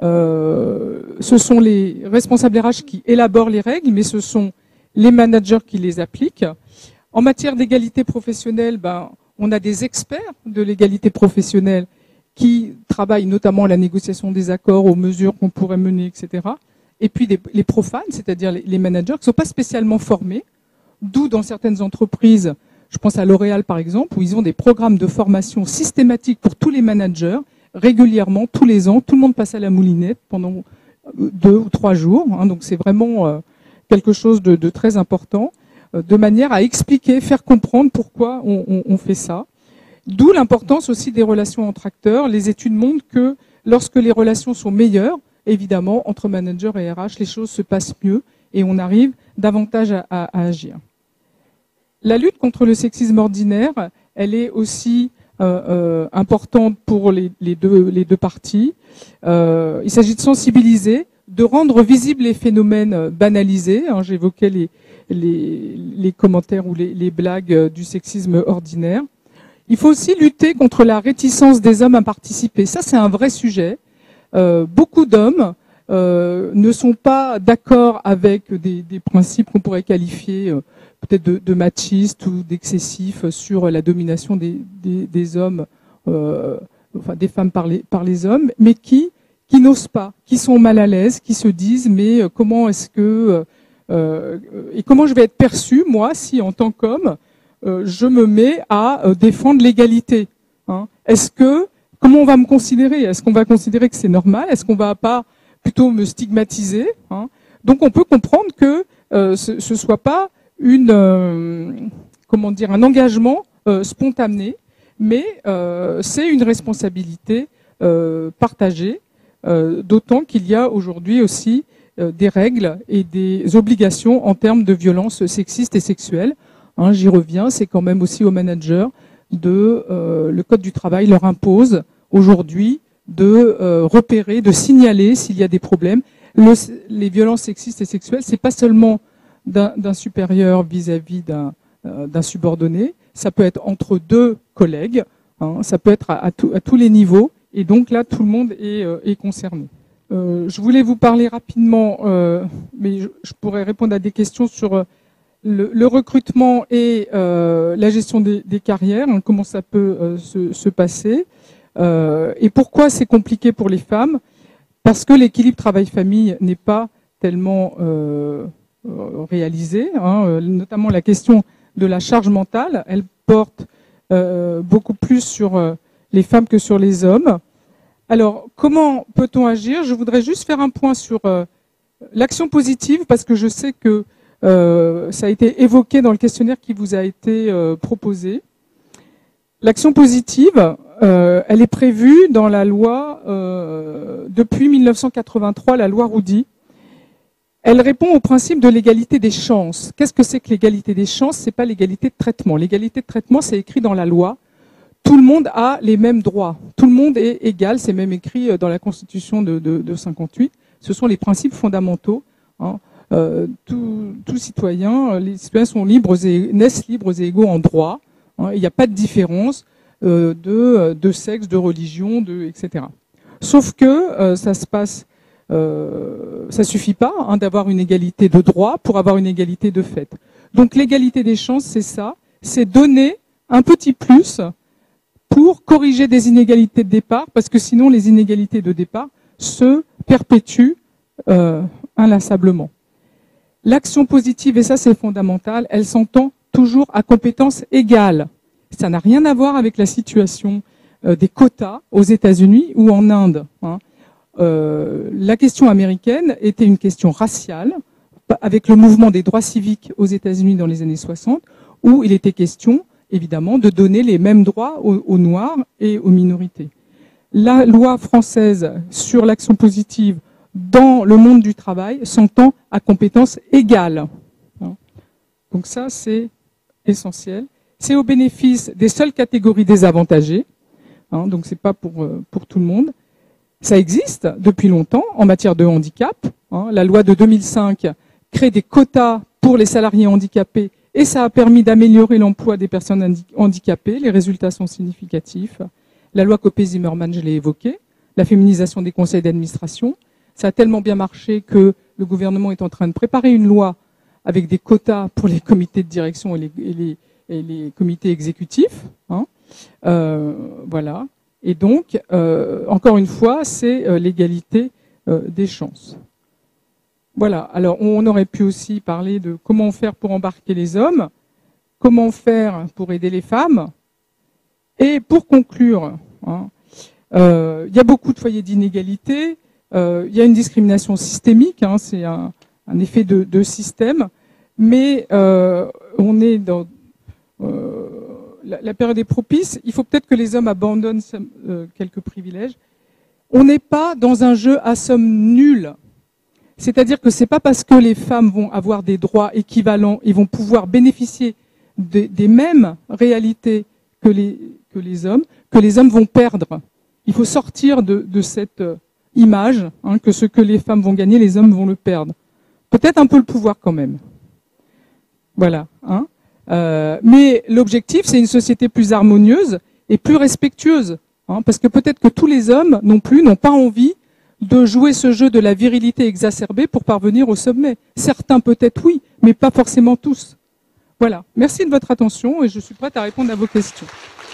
Ce sont les responsables RH qui élaborent les règles, mais ce sont les managers qui les appliquent. En matière d'égalité professionnelle, on a des experts de l'égalité professionnelle qui travaillent notamment à la négociation des accords, aux mesures qu'on pourrait mener, etc. Et puis les profanes, c'est-à-dire les managers qui ne sont pas spécialement formés, d'où dans certaines entreprises, je pense à L'Oréal par exemple, où ils ont des programmes de formation systématiques pour tous les managers, régulièrement, tous les ans, tout le monde passe à la moulinette pendant 2 ou 3 jours, hein, donc c'est vraiment quelque chose de très important, de manière à expliquer, faire comprendre pourquoi on fait ça. D'où l'importance aussi des relations entre acteurs. Les études montrent que lorsque les relations sont meilleures, évidemment, entre managers et RH, les choses se passent mieux et on arrive davantage à agir. La lutte contre le sexisme ordinaire, elle est aussi importante pour les deux parties. Il s'agit de sensibiliser, de rendre visibles les phénomènes banalisés. Hein, j'évoquais les commentaires ou les blagues du sexisme ordinaire. Il faut aussi lutter contre la réticence des hommes à participer. Ça, c'est un vrai sujet. Beaucoup d'hommes ne sont pas d'accord avec des principes qu'on pourrait qualifier peut-être de machistes ou d'excessifs sur la domination des hommes, enfin des femmes par les hommes, mais qui n'osent pas, qui sont mal à l'aise, qui se disent mais comment est-ce que et comment je vais être perçu moi si en tant qu'homme je me mets à défendre l'égalité, hein. Comment on va me considérer? Est-ce qu'on va considérer que c'est normal? Est-ce qu'on va pas plutôt me stigmatiser, hein? Donc on peut comprendre que ce soit pas un engagement spontané, mais c'est une responsabilité partagée, d'autant qu'il y a aujourd'hui aussi des règles et des obligations en termes de violences sexistes et sexuelles. Hein, j'y reviens, c'est quand même aussi aux managers le Code du travail leur impose aujourd'hui de repérer, de signaler s'il y a des problèmes. Les violences sexistes et sexuelles, c'est pas seulement d'un supérieur vis-à-vis d'un subordonné, ça peut être entre 2 collègues, hein, ça peut être à tous les niveaux, et donc là, tout le monde est concerné. Je voulais vous parler rapidement, mais je pourrais répondre à des questions sur le recrutement et la gestion des carrières, hein, comment ça peut se passer, et pourquoi c'est compliqué pour les femmes, parce que l'équilibre travail-famille n'est pas tellement réalisé, hein, notamment la question de la charge mentale, elle porte beaucoup plus sur les femmes que sur les hommes. Alors, comment peut-on agir? Je voudrais juste faire un point sur l'action positive, parce que je sais que ça a été évoqué dans le questionnaire qui vous a été proposé. L'action positive, elle est prévue dans la loi, depuis 1983, la loi Roudy. Elle répond au principe de l'égalité des chances. Qu'est-ce que c'est que l'égalité des chances? C'est pas l'égalité de traitement. L'égalité de traitement, c'est écrit dans la loi. Tout le monde a les mêmes droits. Tout le monde est égal. C'est même écrit dans la Constitution de 58. Ce sont les principes fondamentaux, hein. Tout citoyen, les citoyens sont naissent libres et égaux en droit, hein. Il n'y a pas de différence de sexe, de religion, etc. Sauf que ça suffit pas d'avoir une égalité de droit pour avoir une égalité de fait. Donc l'égalité des chances, c'est ça, c'est donner un petit plus pour corriger des inégalités de départ, parce que sinon les inégalités de départ se perpétuent inlassablement. L'action positive, et ça c'est fondamental, elle s'entend toujours à compétences égales. Ça n'a rien à voir avec la situation des quotas aux États-Unis ou en Inde. La question américaine était une question raciale, avec le mouvement des droits civiques aux États-Unis dans les années 60, où il était question, évidemment, de donner les mêmes droits aux Noirs et aux minorités. La loi française sur l'action positive dans le monde du travail s'entend à compétences égales. Donc ça, c'est essentiel. C'est au bénéfice des seules catégories désavantagées, donc c'est pas pour tout le monde. Ça existe depuis longtemps en matière de handicap. La loi de 2005 crée des quotas pour les salariés handicapés et ça a permis d'améliorer l'emploi des personnes handicapées. Les résultats sont significatifs. La loi Copé-Zimmermann, je l'ai évoquée. La féminisation des conseils d'administration. Ça a tellement bien marché que le gouvernement est en train de préparer une loi avec des quotas pour les comités de direction et les comités exécutifs. Voilà. Et donc, encore une fois, c'est l'égalité des chances. Voilà. Alors, on aurait pu aussi parler de comment faire pour embarquer les hommes, comment faire pour aider les femmes. Et pour conclure, il y a beaucoup de foyers d'inégalité, il y a une discrimination systémique, c'est un effet de système, mais on est dans... la période est propice, il faut peut-être que les hommes abandonnent quelques privilèges. On n'est pas dans un jeu à somme nulle. C'est-à-dire que c'est pas parce que les femmes vont avoir des droits équivalents et vont pouvoir bénéficier des mêmes réalités que les hommes vont perdre. Il faut sortir de cette image que ce que les femmes vont gagner, les hommes vont le perdre. Peut-être un peu le pouvoir quand même. Voilà. Mais l'objectif, c'est une société plus harmonieuse et plus respectueuse. Parce que peut-être que tous les hommes n'ont pas envie de jouer ce jeu de la virilité exacerbée pour parvenir au sommet. Certains peut-être oui, mais pas forcément tous. Voilà. Merci de votre attention et je suis prête à répondre à vos questions.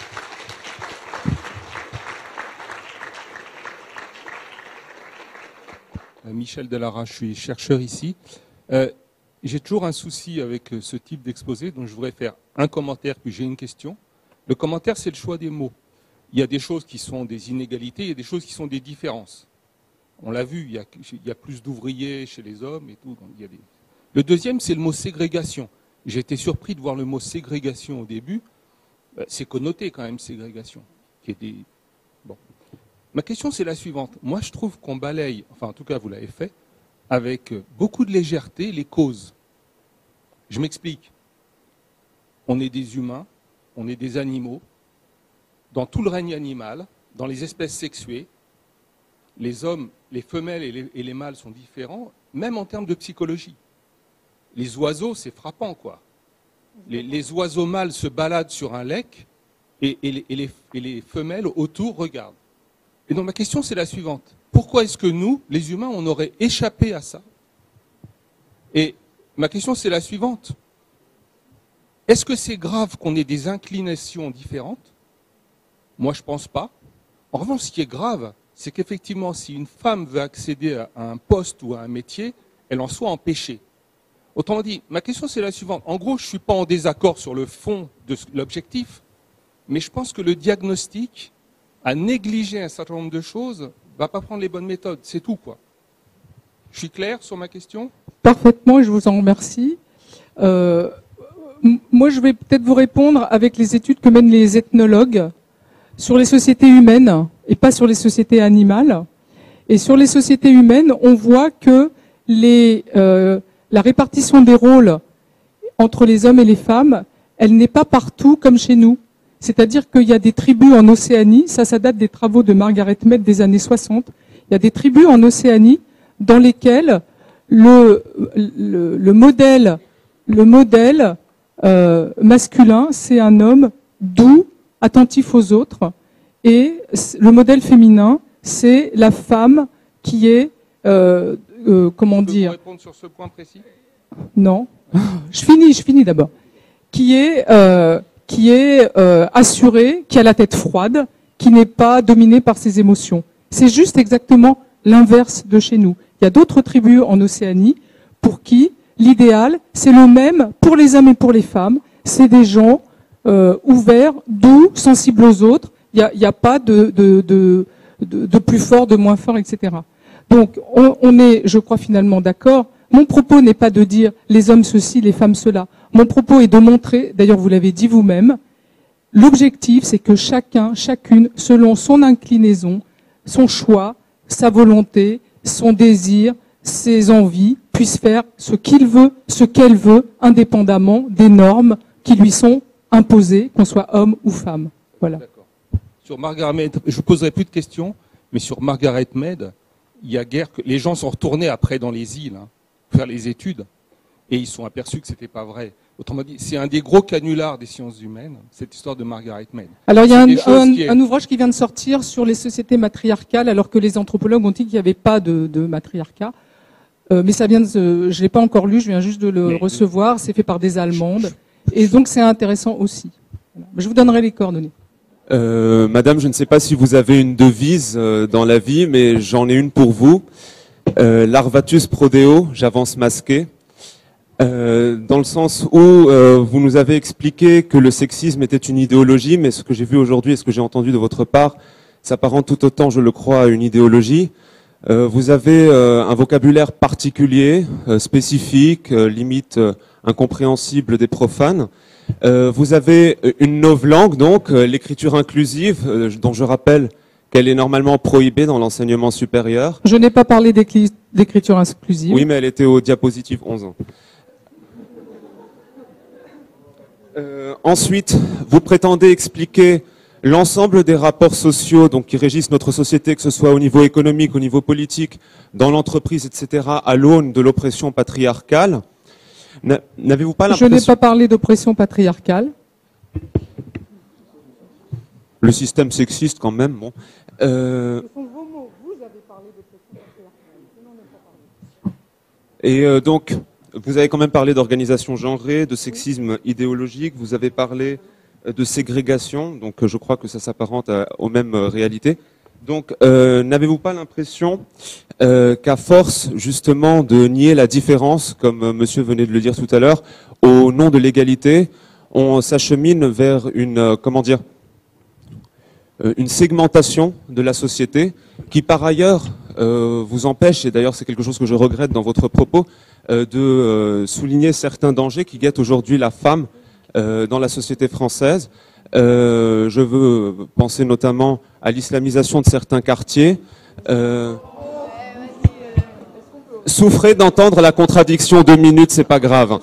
Michel Delara, je suis chercheur ici. J'ai toujours un souci avec ce type d'exposé, donc je voudrais faire un commentaire puis j'ai une question. Le commentaire, c'est le choix des mots. Il y a des choses qui sont des inégalités, il y a des choses qui sont des différences. On l'a vu, il y a plus d'ouvriers chez les hommes et tout. Donc il y a des... Le deuxième, c'est le mot ségrégation. J'ai été surpris de voir le mot ségrégation au début. C'est connoté quand même, ségrégation. Bon. Ma question, c'est la suivante. Moi, je trouve qu'on balaye, enfin en tout cas vous l'avez fait, avec beaucoup de légèreté les causes. Je m'explique. On est des humains, on est des animaux. Dans tout le règne animal, dans les espèces sexuées, les hommes, les femelles et les mâles sont différents, même en termes de psychologie. Les oiseaux, c'est frappant, quoi. Les oiseaux mâles se baladent sur un lek et les femelles autour regardent. Et donc ma question, c'est la suivante. Pourquoi est-ce que nous, les humains, on aurait échappé à ça? Et ma question, c'est la suivante. Est-ce que c'est grave qu'on ait des inclinations différentes? Moi, je ne pense pas. En revanche, ce qui est grave, c'est qu'effectivement, si une femme veut accéder à un poste ou à un métier, elle en soit empêchée. Autrement dit, ma question, c'est la suivante. En gros, je ne suis pas en désaccord sur le fond de l'objectif, mais je pense que le diagnostic, à négliger un certain nombre de choses, ne va pas prendre les bonnes méthodes. C'est tout, quoi. Je suis clair sur ma question? Parfaitement, je vous en remercie. Moi, je vais peut-être vous répondre avec les études que mènent les ethnologues sur les sociétés humaines et pas sur les sociétés animales. Et sur les sociétés humaines, on voit que la répartition des rôles entre les hommes et les femmes, elle n'est pas partout comme chez nous. C'est-à-dire qu'il y a des tribus en Océanie, ça date des travaux de Margaret Mead des années 60, il y a des tribus en Océanie dans lesquelles le modèle masculin, c'est un homme doux, attentif aux autres, et le modèle féminin, c'est la femme qui est, comment dire... Vous répondre sur ce point précis ? Non, je finis d'abord. Qui est assurée, qui a la tête froide, qui n'est pas dominée par ses émotions. C'est juste exactement l'inverse de chez nous. Il y a d'autres tribus en Océanie pour qui l'idéal, c'est le même pour les hommes et pour les femmes. C'est des gens ouverts, doux, sensibles aux autres. Il n'y a pas de plus fort, de moins fort, etc. Donc, on est, je crois, finalement d'accord. Mon propos n'est pas de dire les hommes ceci, les femmes cela. Mon propos est de montrer, d'ailleurs vous l'avez dit vous-même, l'objectif c'est que chacun, chacune, selon son inclinaison, son choix, sa volonté, son désir, ses envies, puisse faire ce qu'il veut, ce qu'elle veut, indépendamment des normes qui lui sont imposées, qu'on soit homme ou femme. Voilà. D'accord. Sur Margaret Mead, je vous poserai plus de questions, mais sur Margaret Mead, il y a guère que les gens sont retournés après dans les îles faire les études et ils sont aperçus que c'était pas vrai. Autrement dit, c'est un des gros canulars des sciences humaines, cette histoire de Margaret Mead. Alors il y a un ouvrage qui vient de sortir sur les sociétés matriarcales, alors que les anthropologues ont dit qu'il n'y avait pas de matriarcat. Mais ça vient de, je l'ai pas encore lu, je viens juste de le recevoir. C'est fait par des Allemandes, et donc c'est intéressant aussi. Voilà. Je vous donnerai les coordonnées. Madame, je ne sais pas si vous avez une devise dans la vie, mais j'en ai une pour vous. Larvatus prodeo, j'avance masqué. Dans le sens où vous nous avez expliqué que le sexisme était une idéologie, mais ce que j'ai vu aujourd'hui et ce que j'ai entendu de votre part s'apparente tout autant, je le crois, à une idéologie. Vous avez un vocabulaire particulier, spécifique, limite incompréhensible des profanes. Vous avez une novlangue, donc l'écriture inclusive, dont je rappelle qu'elle est normalement prohibée dans l'enseignement supérieur. Je n'ai pas parlé d'écriture inclusive. Oui, mais elle était aux diapositives 11 ans. Ensuite, vous prétendez expliquer l'ensemble des rapports sociaux donc, qui régissent notre société, que ce soit au niveau économique, au niveau politique, dans l'entreprise, etc., à l'aune de l'oppression patriarcale. N'avez-vous pas l'impression... Je n'ai pas parlé d'oppression patriarcale. Le système sexiste, quand même, bon. Ce sont vos mots. Vous avez parlé d'oppression patriarcale. Je n'en ai pas parlé. Et donc, vous avez quand même parlé d'organisation genrée, de sexisme idéologique, vous avez parlé de ségrégation, donc je crois que ça s'apparente aux mêmes réalités. Donc, n'avez-vous pas l'impression qu'à force justement de nier la différence, comme monsieur venait de le dire tout à l'heure, au nom de l'égalité, on s'achemine vers une, comment dire, une segmentation de la société qui par ailleurs vous empêche, et d'ailleurs c'est quelque chose que je regrette dans votre propos, de souligner certains dangers qui guettent aujourd'hui la femme dans la société française. Je veux penser notamment à l'islamisation de certains quartiers. Souffrez d'entendre la contradiction 2 minutes, c'est pas grave.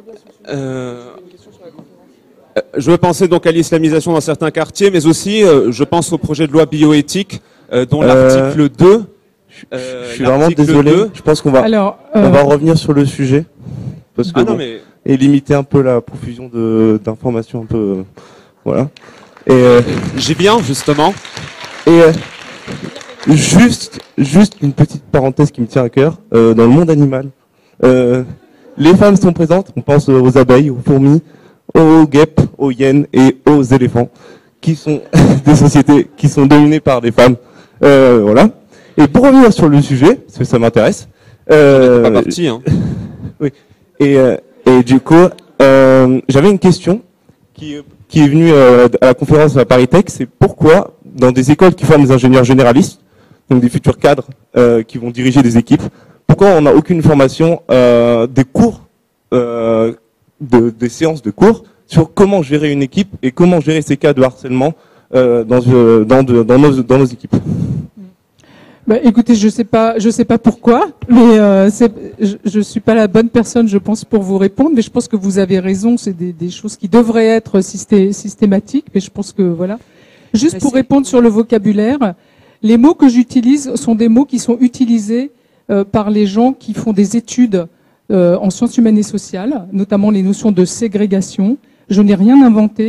Je veux penser donc à l'islamisation dans certains quartiers, mais aussi je pense au projet de loi bioéthique dont l'article 2. Je suis vraiment désolé. Je pense qu'on va, on va revenir sur le sujet parce que et limiter un peu la profusion d'informations un peu, voilà. Et j'y viens justement. Et juste une petite parenthèse qui me tient à cœur. Dans le monde animal, les femmes sont présentes. On pense aux abeilles, aux fourmis, aux guêpes, aux hyènes et aux éléphants, qui sont des sociétés qui sont dominées par des femmes. Voilà. Et pour revenir sur le sujet, parce que ça m'intéresse. Pas parti, hein. Oui. Et du coup, j'avais une question qui est venue à la conférence à Paris Tech. C'est pourquoi, dans des écoles qui forment des ingénieurs généralistes, donc des futurs cadres qui vont diriger des équipes, pourquoi on n'a aucune formation des cours, des séances de cours sur comment gérer une équipe et comment gérer ces cas de harcèlement dans nos équipes. Bah, écoutez, je sais pas pourquoi, mais je suis pas la bonne personne, je pense, pour vous répondre. Mais je pense que vous avez raison. C'est des choses qui devraient être systématiques. Mais je pense que voilà. Juste pour répondre sur le vocabulaire, les mots que j'utilise sont des mots qui sont utilisés par les gens qui font des études en sciences humaines et sociales, notamment les notions de ségrégation. Je n'ai rien inventé.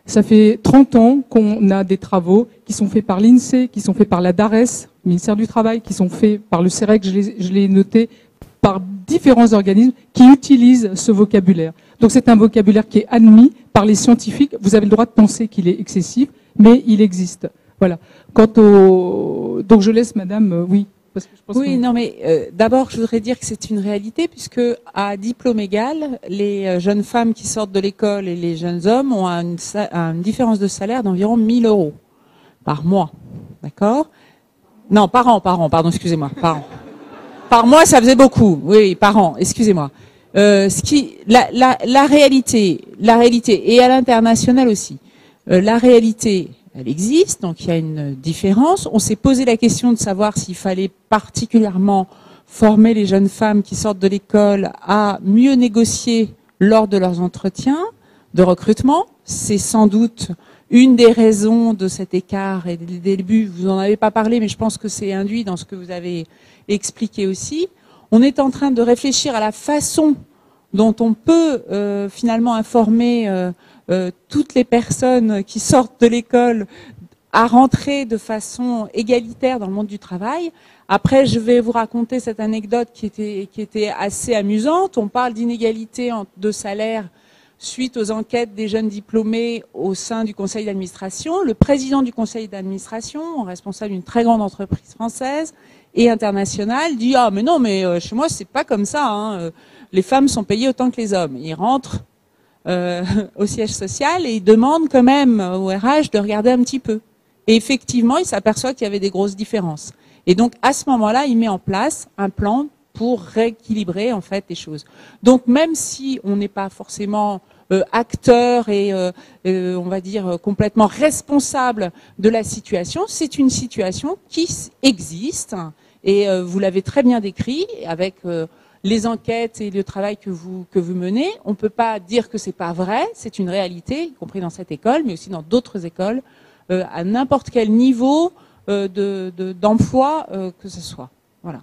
Ça fait 30 ans qu'on a des travaux qui sont faits par l'INSEE, qui sont faits par la DARES, ministère du Travail, qui sont faits par le CEREC, je l'ai noté, par différents organismes qui utilisent ce vocabulaire. Donc c'est un vocabulaire qui est admis par les scientifiques. Vous avez le droit de penser qu'il est excessif, mais il existe. Voilà. Donc je laisse Madame, oui. Parce que je pense oui, non, mais d'abord, je voudrais dire que c'est une réalité, puisque à diplôme égal, les jeunes femmes qui sortent de l'école et les jeunes hommes ont une différence de salaire d'environ 1 000 € par mois. D'accord? Non, par an, pardon, excusez-moi, par an. Par mois, ça faisait beaucoup. Oui, par an, excusez-moi. La réalité, et à l'international aussi, la réalité, elle existe, donc il y a une différence. On s'est posé la question de savoir s'il fallait particulièrement former les jeunes femmes qui sortent de l'école à mieux négocier lors de leurs entretiens de recrutement. C'est sans doute une des raisons de cet écart, et dès le début, vous n'en avez pas parlé, mais je pense que c'est induit dans ce que vous avez expliqué aussi. On est en train de réfléchir à la façon dont on peut finalement informer toutes les personnes qui sortent de l'école à rentrer de façon égalitaire dans le monde du travail. Après, je vais vous raconter cette anecdote qui était assez amusante. On parle d'inégalité de salaire suite aux enquêtes des jeunes diplômés au sein du conseil d'administration. Le président du conseil d'administration, responsable d'une très grande entreprise française et internationale, dit « Ah, mais non, mais chez moi, c'est pas comme ça. Hein. Les femmes sont payées autant que les hommes. » Il rentre au siège social et il demande quand même au RH de regarder un petit peu. Et effectivement, il s'aperçoit qu'il y avait des grosses différences. Et donc, à ce moment-là, il met en place un plan pour rééquilibrer en fait les choses. Donc, même si on n'est pas forcément acteur et on va dire complètement responsable de la situation, c'est une situation qui existe et vous l'avez très bien décrit avec les enquêtes et le travail que vous menez. On ne peut pas dire que c'est pas vrai, c'est une réalité, y compris dans cette école, mais aussi dans d'autres écoles, à n'importe quel niveau d'emploi que ce soit. Voilà.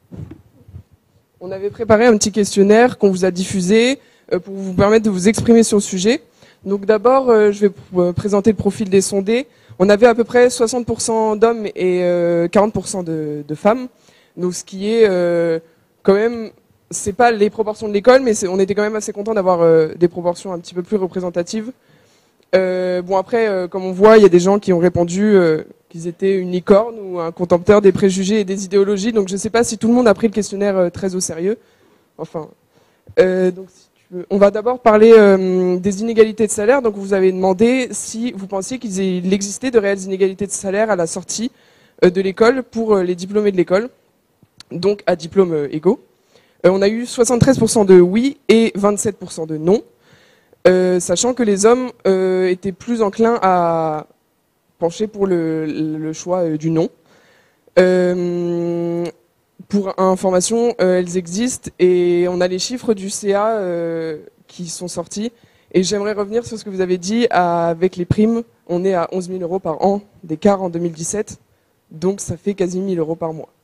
On avait préparé un petit questionnaire qu'on vous a diffusé pour vous permettre de vous exprimer sur le sujet. Donc d'abord, je vais présenter le profil des sondés. On avait à peu près 60% d'hommes et 40% de femmes. Donc ce qui est quand même, c'est pas les proportions de l'école, mais on était quand même assez content d'avoir des proportions un petit peu plus représentatives. Bon après, comme on voit, il y a des gens qui ont répondu qu'ils étaient une licorne ou un contempteur des préjugés et des idéologies. Donc je ne sais pas si tout le monde a pris le questionnaire très au sérieux. Enfin, donc si tu veux, on va d'abord parler des inégalités de salaire. Donc vous avez demandé si vous pensiez qu'il existait de réelles inégalités de salaire à la sortie de l'école pour les diplômés de l'école, donc à diplômes égaux. On a eu 73% de oui et 27% de non. Sachant que les hommes étaient plus enclins à pencher pour le choix du non. Pour information, elles existent et on a les chiffres du CA qui sont sortis. Et j'aimerais revenir sur ce que vous avez dit avec les primes. On est à 11 000 € par an d'écart en 2017, donc ça fait quasi 1 000 € par mois.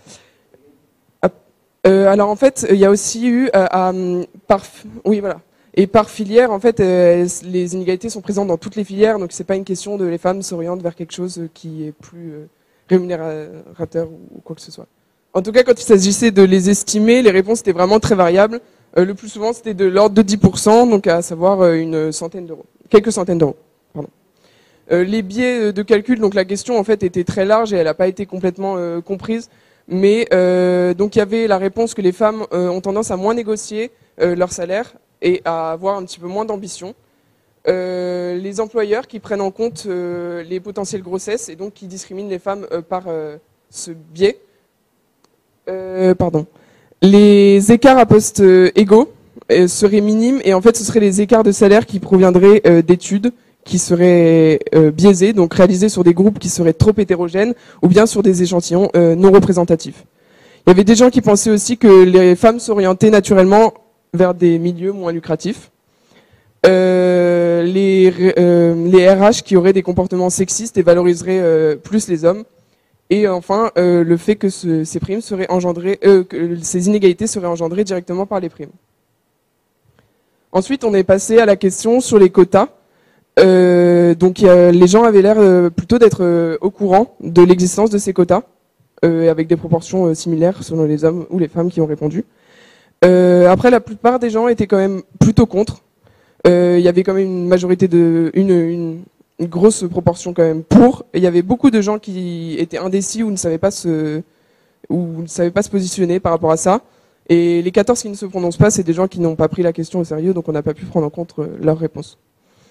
Alors en fait, il y a aussi eu oui voilà. Et par filière, en fait, les inégalités sont présentes dans toutes les filières, donc c'est pas une question de les femmes s'orientent vers quelque chose qui est plus rémunérateur ou quoi que ce soit. En tout cas, quand il s'agissait de les estimer, les réponses étaient vraiment très variables. Le plus souvent, c'était de l'ordre de 10%, donc à savoir une centaine d'euros, quelques centaines d'euros. Pardon. Les biais de calcul, donc la question en fait était très large et elle n'a pas été complètement comprise. Mais donc il y avait la réponse que les femmes ont tendance à moins négocier leur salaire et à avoir un petit peu moins d'ambition. Les employeurs qui prennent en compte les potentielles grossesses et donc qui discriminent les femmes par ce biais. Les écarts à postes égaux seraient minimes et en fait ce seraient les écarts de salaire qui proviendraient d'études qui seraient biaisées, donc réalisées sur des groupes qui seraient trop hétérogènes ou bien sur des échantillons non représentatifs. Il y avait des gens qui pensaient aussi que les femmes s'orientaient naturellement vers des milieux moins lucratifs. Les RH qui auraient des comportements sexistes et valoriseraient plus les hommes. Et enfin, le fait que ces primes seraient engendrées, que ces inégalités seraient engendrées directement par les primes. Ensuite, on est passé à la question sur les quotas. Donc les gens avaient l'air plutôt d'être au courant de l'existence de ces quotas, avec des proportions similaires selon les hommes ou les femmes qui ont répondu. Après, la plupart des gens étaient quand même plutôt contre. Il y avait quand même une majorité une grosse proportion quand même pour. Et il y avait beaucoup de gens qui étaient indécis ou ne savaient pas se positionner par rapport à ça. Et les 14 qui ne se prononcent pas, c'est des gens qui n'ont pas pris la question au sérieux, donc on n'a pas pu prendre en compte leur réponse.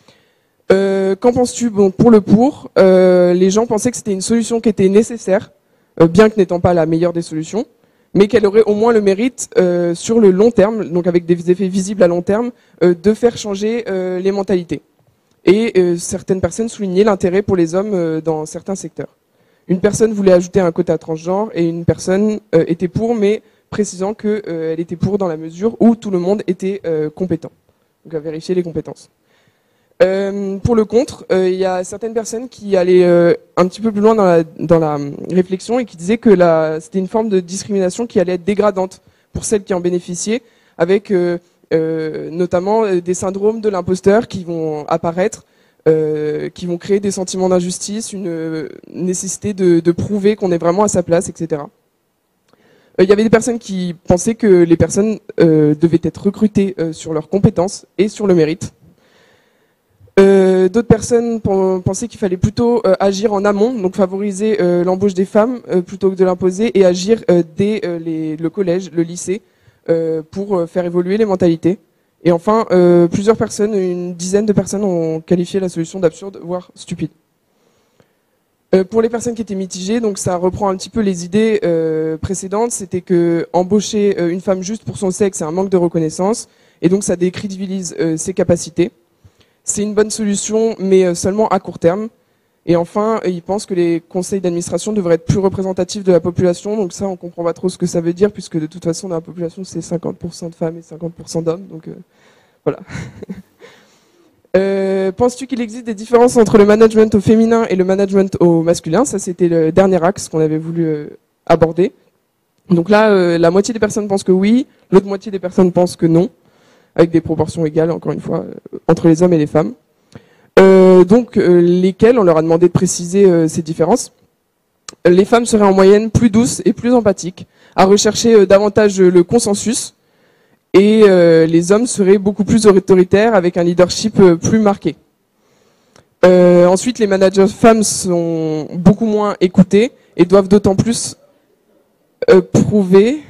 Qu'en penses-tu? Bon, pour le pour, les gens pensaient que c'était une solution qui était nécessaire, bien que n'étant pas la meilleure des solutions, mais qu'elle aurait au moins le mérite, sur le long terme, donc avec des effets visibles à long terme, de faire changer les mentalités. Et certaines personnes soulignaient l'intérêt pour les hommes dans certains secteurs. Une personne voulait ajouter un quota transgenre et une personne était pour, mais précisant qu'elle était pour dans la mesure où tout le monde était compétent. Donc à vérifier les compétences. Pour le contre, il y a certaines personnes qui allaient un petit peu plus loin dans la réflexion et qui disaient que c'était une forme de discrimination qui allait être dégradante pour celles qui en bénéficiaient, avec notamment des syndromes de l'imposteur qui vont apparaître, qui vont créer des sentiments d'injustice, une nécessité de prouver qu'on est vraiment à sa place, etc. Il y avait des personnes qui pensaient que les personnes devaient être recrutées sur leurs compétences et sur le mérite. D'autres personnes pensaient qu'il fallait plutôt agir en amont, donc favoriser l'embauche des femmes plutôt que de l'imposer, et agir dès le collège, le lycée, pour faire évoluer les mentalités. Et enfin, plusieurs personnes, une dizaine de personnes ont qualifié la solution d'absurde, voire stupide. Pour les personnes qui étaient mitigées, donc ça reprend un petit peu les idées précédentes, c'était que embaucher une femme juste pour son sexe, c'est un manque de reconnaissance, et donc ça décrédibilise ses capacités. C'est une bonne solution, mais seulement à court terme. Et enfin, ils pensent que les conseils d'administration devraient être plus représentatifs de la population. Donc ça, on comprend pas trop ce que ça veut dire, puisque de toute façon, dans la population, c'est 50% de femmes et 50% d'hommes. Donc voilà. Penses-tu qu'il existe des différences entre le management au féminin et le management au masculin? Ça, c'était le dernier axe qu'on avait voulu aborder. Donc là, la moitié des personnes pensent que oui, l'autre moitié des personnes pensent que non, avec des proportions égales, encore une fois, entre les hommes et les femmes. Lesquelles, on leur a demandé de préciser ces différences. Les femmes seraient en moyenne plus douces et plus empathiques, à rechercher davantage le consensus, et les hommes seraient beaucoup plus autoritaires, avec un leadership plus marqué. Ensuite, les managers femmes sont beaucoup moins écoutés, et doivent d'autant plus prouver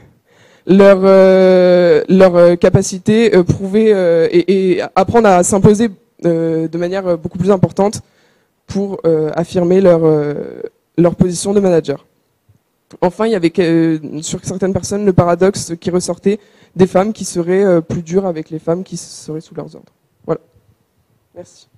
leur capacité, prouver et apprendre à s'imposer de manière beaucoup plus importante pour affirmer leur position de manager. Enfin, il y avait sur certaines personnes le paradoxe qui ressortait des femmes qui seraient plus dures avec les femmes qui seraient sous leurs ordres. Voilà. Merci.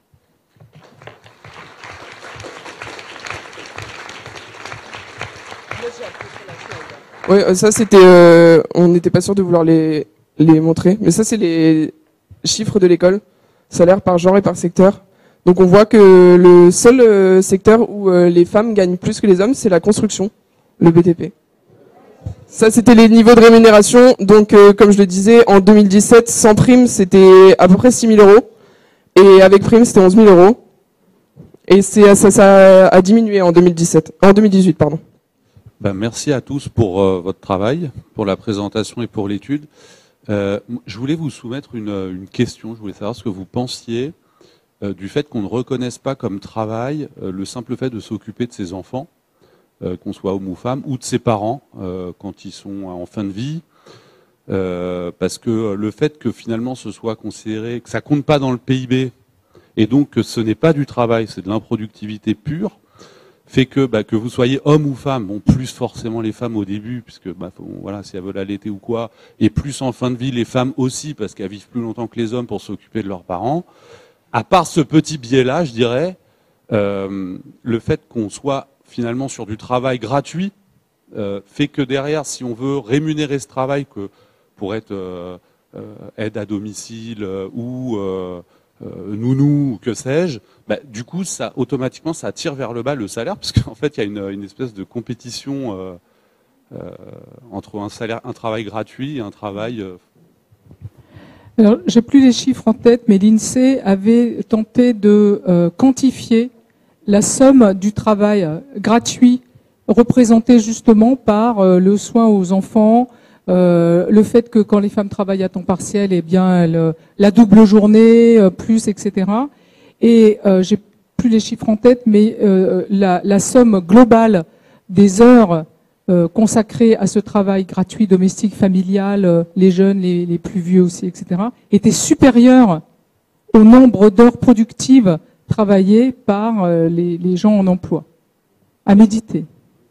Oui, ça c'était, on n'était pas sûr de vouloir les montrer, mais ça c'est les chiffres de l'école, salaire par genre et par secteur. Donc on voit que le seul secteur où les femmes gagnent plus que les hommes, c'est la construction, le BTP. Ça c'était les niveaux de rémunération. Donc comme je le disais, en 2017, sans prime, c'était à peu près 6 000 €, et avec prime, c'était 11 000 €. Et ça a diminué en 2018, pardon. Merci à tous pour votre travail, pour la présentation et pour l'étude. Je voulais vous soumettre une question. Je voulais savoir ce que vous pensiez du fait qu'on ne reconnaisse pas comme travail le simple fait de s'occuper de ses enfants, qu'on soit homme ou femme, ou de ses parents quand ils sont en fin de vie. Parce que le fait que finalement ce soit considéré, que ça compte pas dans le PIB, et donc que ce n'est pas du travail, c'est de l'improductivité pure, fait que vous soyez homme ou femme, bon, plus forcément les femmes au début, puisque voilà, si elles veulent allaiter ou quoi, et plus en fin de vie les femmes aussi, parce qu'elles vivent plus longtemps que les hommes pour s'occuper de leurs parents. À part ce petit biais-là, je dirais, le fait qu'on soit finalement sur du travail gratuit fait que derrière, si on veut rémunérer ce travail, que pour être aide à domicile ou nounou, que sais-je, du coup, ça automatiquement, ça tire vers le bas le salaire, parce qu'en fait, il y a une espèce de compétition entre un travail gratuit et un travail. Alors, j'ai plus les chiffres en tête, mais l'INSEE avait tenté de quantifier la somme du travail gratuit représenté justement par le soin aux enfants, le fait que quand les femmes travaillent à temps partiel, eh bien, la double journée, plus, etc. Et j'ai plus les chiffres en tête, mais la somme globale des heures consacrées à ce travail gratuit, domestique, familial, les jeunes, les plus vieux aussi, etc., était supérieure au nombre d'heures productives travaillées par les gens en emploi. À méditer.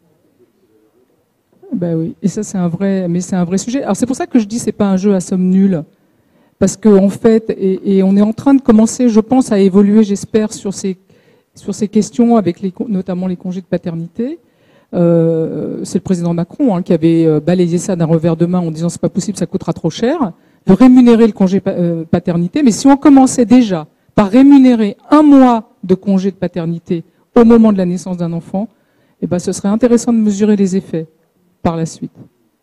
Ben oui, et ça c'est un vrai sujet. Alors c'est pour ça que je dis c'est pas un jeu à somme nulle, parce que en fait, et on est en train de commencer, je pense, à évoluer, j'espère, sur ces questions avec notamment les congés de paternité. C'est le président Macron qui avait balayé ça d'un revers de main en disant c'est pas possible, ça coûtera trop cher, de rémunérer le congé paternité. Mais si on commençait déjà par rémunérer 1 mois de congé de paternité au moment de la naissance d'un enfant, eh ben ce serait intéressant de mesurer les effets par la suite.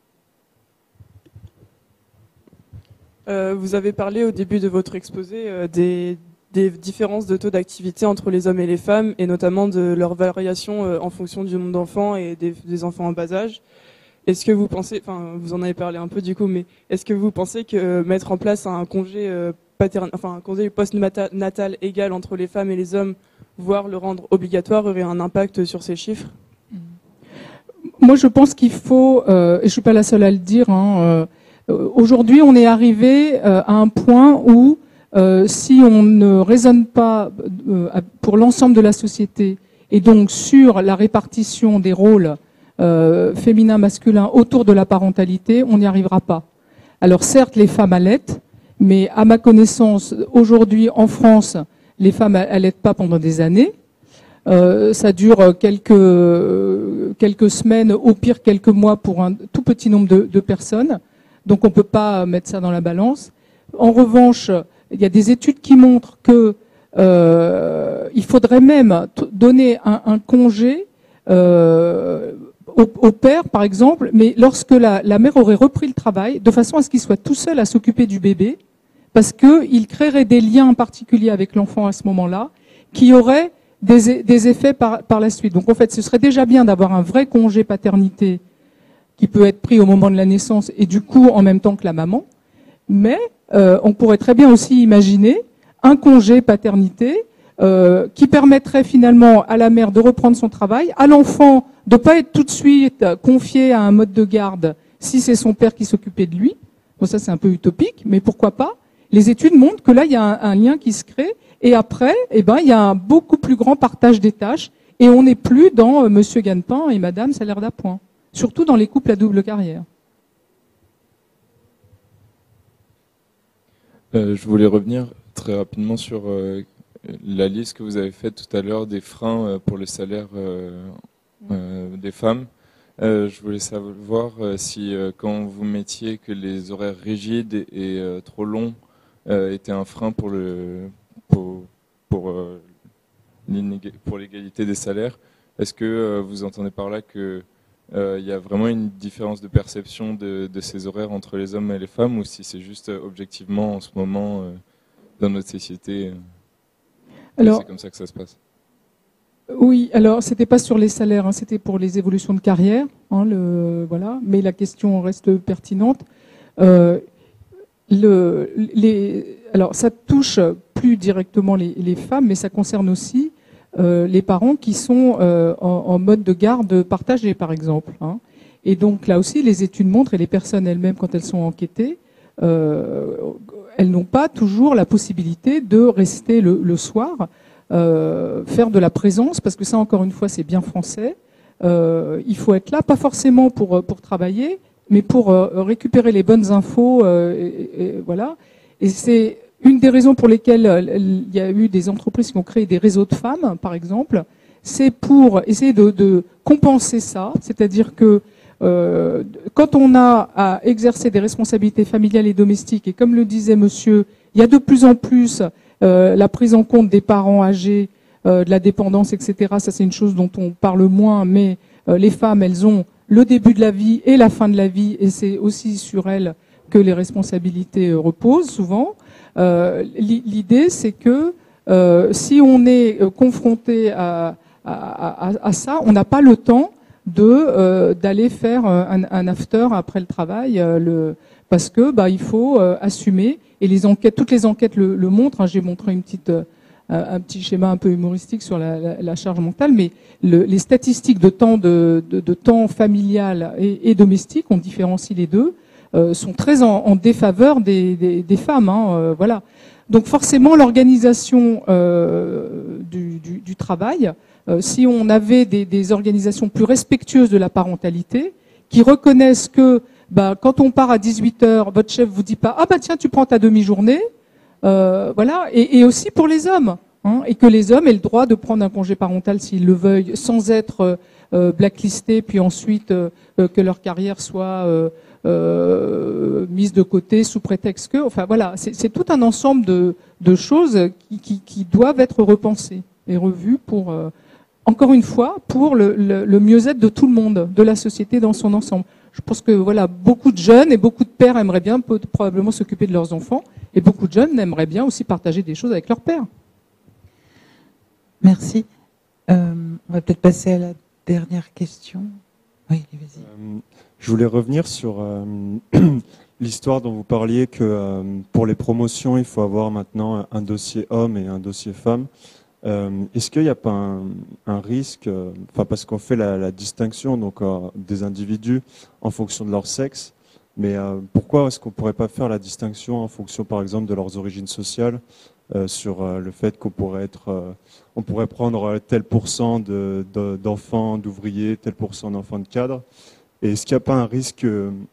Vous avez parlé au début de votre exposé des différences de taux d'activité entre les hommes et les femmes, et notamment de leur variation en fonction du nombre d'enfants et des enfants en bas âge. Est-ce que vous pensez, enfin vous en avez parlé un peu du coup, mais est-ce que vous pensez que mettre en place un congé un congé post-natal égal entre les femmes et les hommes, voire le rendre obligatoire, aurait un impact sur ces chiffres? Moi, je pense qu'il faut, et je suis pas la seule à le dire, aujourd'hui, on est arrivé à un point où, si on ne raisonne pas pour l'ensemble de la société, et donc sur la répartition des rôles féminins, masculins autour de la parentalité, on n'y arrivera pas. Alors certes, les femmes allaitent, mais à ma connaissance, aujourd'hui en France, les femmes allaitent pas pendant des années. Ça dure quelques semaines, au pire quelques mois pour un tout petit nombre de personnes. Donc on peut pas mettre ça dans la balance. En revanche, il y a des études qui montrent que il faudrait même donner un congé au père, par exemple, mais lorsque la mère aurait repris le travail, de façon à ce qu'il soit tout seul à s'occuper du bébé, parce qu'il créerait des liens particuliers avec l'enfant à ce moment-là, qui auraient des effets par la suite. Donc en fait, ce serait déjà bien d'avoir un vrai congé paternité qui peut être pris au moment de la naissance et du coup en même temps que la maman, mais on pourrait très bien aussi imaginer un congé paternité qui permettrait finalement à la mère de reprendre son travail, à l'enfant de pas être tout de suite confié à un mode de garde si c'est son père qui s'occupait de lui. Bon, ça c'est un peu utopique, mais pourquoi pas? Les études montrent que là il y a un lien qui se crée et après, eh ben il y a un beaucoup plus grand partage des tâches et on n'est plus dans Monsieur Gagne-pain et Madame salaire d'appoint, surtout dans les couples à double carrière. Je voulais revenir très rapidement sur la liste que vous avez faite tout à l'heure des freins pour le salaire des femmes. Je voulais savoir si quand vous mettiez que les horaires rigides et trop longs étaient un frein pour l'égalité des salaires, est-ce que vous entendez par là que il y a vraiment une différence de perception de ces horaires entre les hommes et les femmes, ou si c'est juste objectivement en ce moment dans notre société c'est comme ça que ça se passe? Oui, alors c'était pas sur les salaires, c'était pour les évolutions de carrière, voilà. Mais la question reste pertinente. Alors ça touche plus directement les femmes, mais ça concerne aussi les parents qui sont en mode de garde partagé, par exemple. Et donc là aussi, les études montrent, et les personnes elles-mêmes, quand elles sont enquêtées, elles n'ont pas toujours la possibilité de rester le soir, faire de la présence, parce que ça, encore une fois, c'est bien français. Il faut être là, pas forcément pour travailler, mais pour récupérer les bonnes infos, voilà. Et c'est une des raisons pour lesquelles il y a eu des entreprises qui ont créé des réseaux de femmes, par exemple, c'est pour essayer de compenser ça, c'est-à-dire que quand on a à exercer des responsabilités familiales et domestiques, et comme le disait monsieur, il y a de plus en plus la prise en compte des parents âgés, de la dépendance, etc. Ça, c'est une chose dont on parle moins, mais les femmes, elles ont le début de la vie et la fin de la vie, et c'est aussi sur elles que les responsabilités reposent souvent. L'idée, c'est que si on est confronté à ça, on n'a pas le temps d'aller faire un after après le travail, parce que il faut assumer. Et les enquêtes, toutes les enquêtes le montrent. J'ai montré un petit schéma un peu humoristique sur la charge mentale, mais les statistiques de temps familial et domestique, on différencie les deux, sont très en défaveur des femmes. Voilà. Donc forcément, l'organisation du travail, si on avait des organisations plus respectueuses de la parentalité, qui reconnaissent que quand on part à 18h, votre chef vous dit pas « Ah tiens, tu prends ta demi-journée », voilà, et aussi pour les hommes, et que les hommes aient le droit de prendre un congé parental s'ils le veuillent, sans être blacklistés, puis ensuite que leur carrière soit mise de côté sous prétexte que, enfin voilà, c'est tout un ensemble de choses qui doivent être repensées et revues pour, encore une fois, pour le mieux-être de tout le monde, de la société dans son ensemble. Je pense que voilà, beaucoup de jeunes et beaucoup de pères aimeraient bien probablement s'occuper de leurs enfants, et beaucoup de jeunes aimeraient bien aussi partager des choses avec leur père. Merci. On va peut-être passer à la dernière question. Oui, vas-y. Je voulais revenir sur l'histoire dont vous parliez que pour les promotions, il faut avoir maintenant un dossier homme et un dossier femme. Est-ce qu'il n'y a pas un risque, parce qu'on fait la distinction donc des individus en fonction de leur sexe, mais pourquoi est-ce qu'on ne pourrait pas faire la distinction en fonction, par exemple, de leurs origines sociales, sur le fait qu'on pourrait on pourrait prendre tel pourcent d'enfants, d'ouvriers, tel pourcent d'enfants de cadres, et est-ce qu'il n'y a pas un risque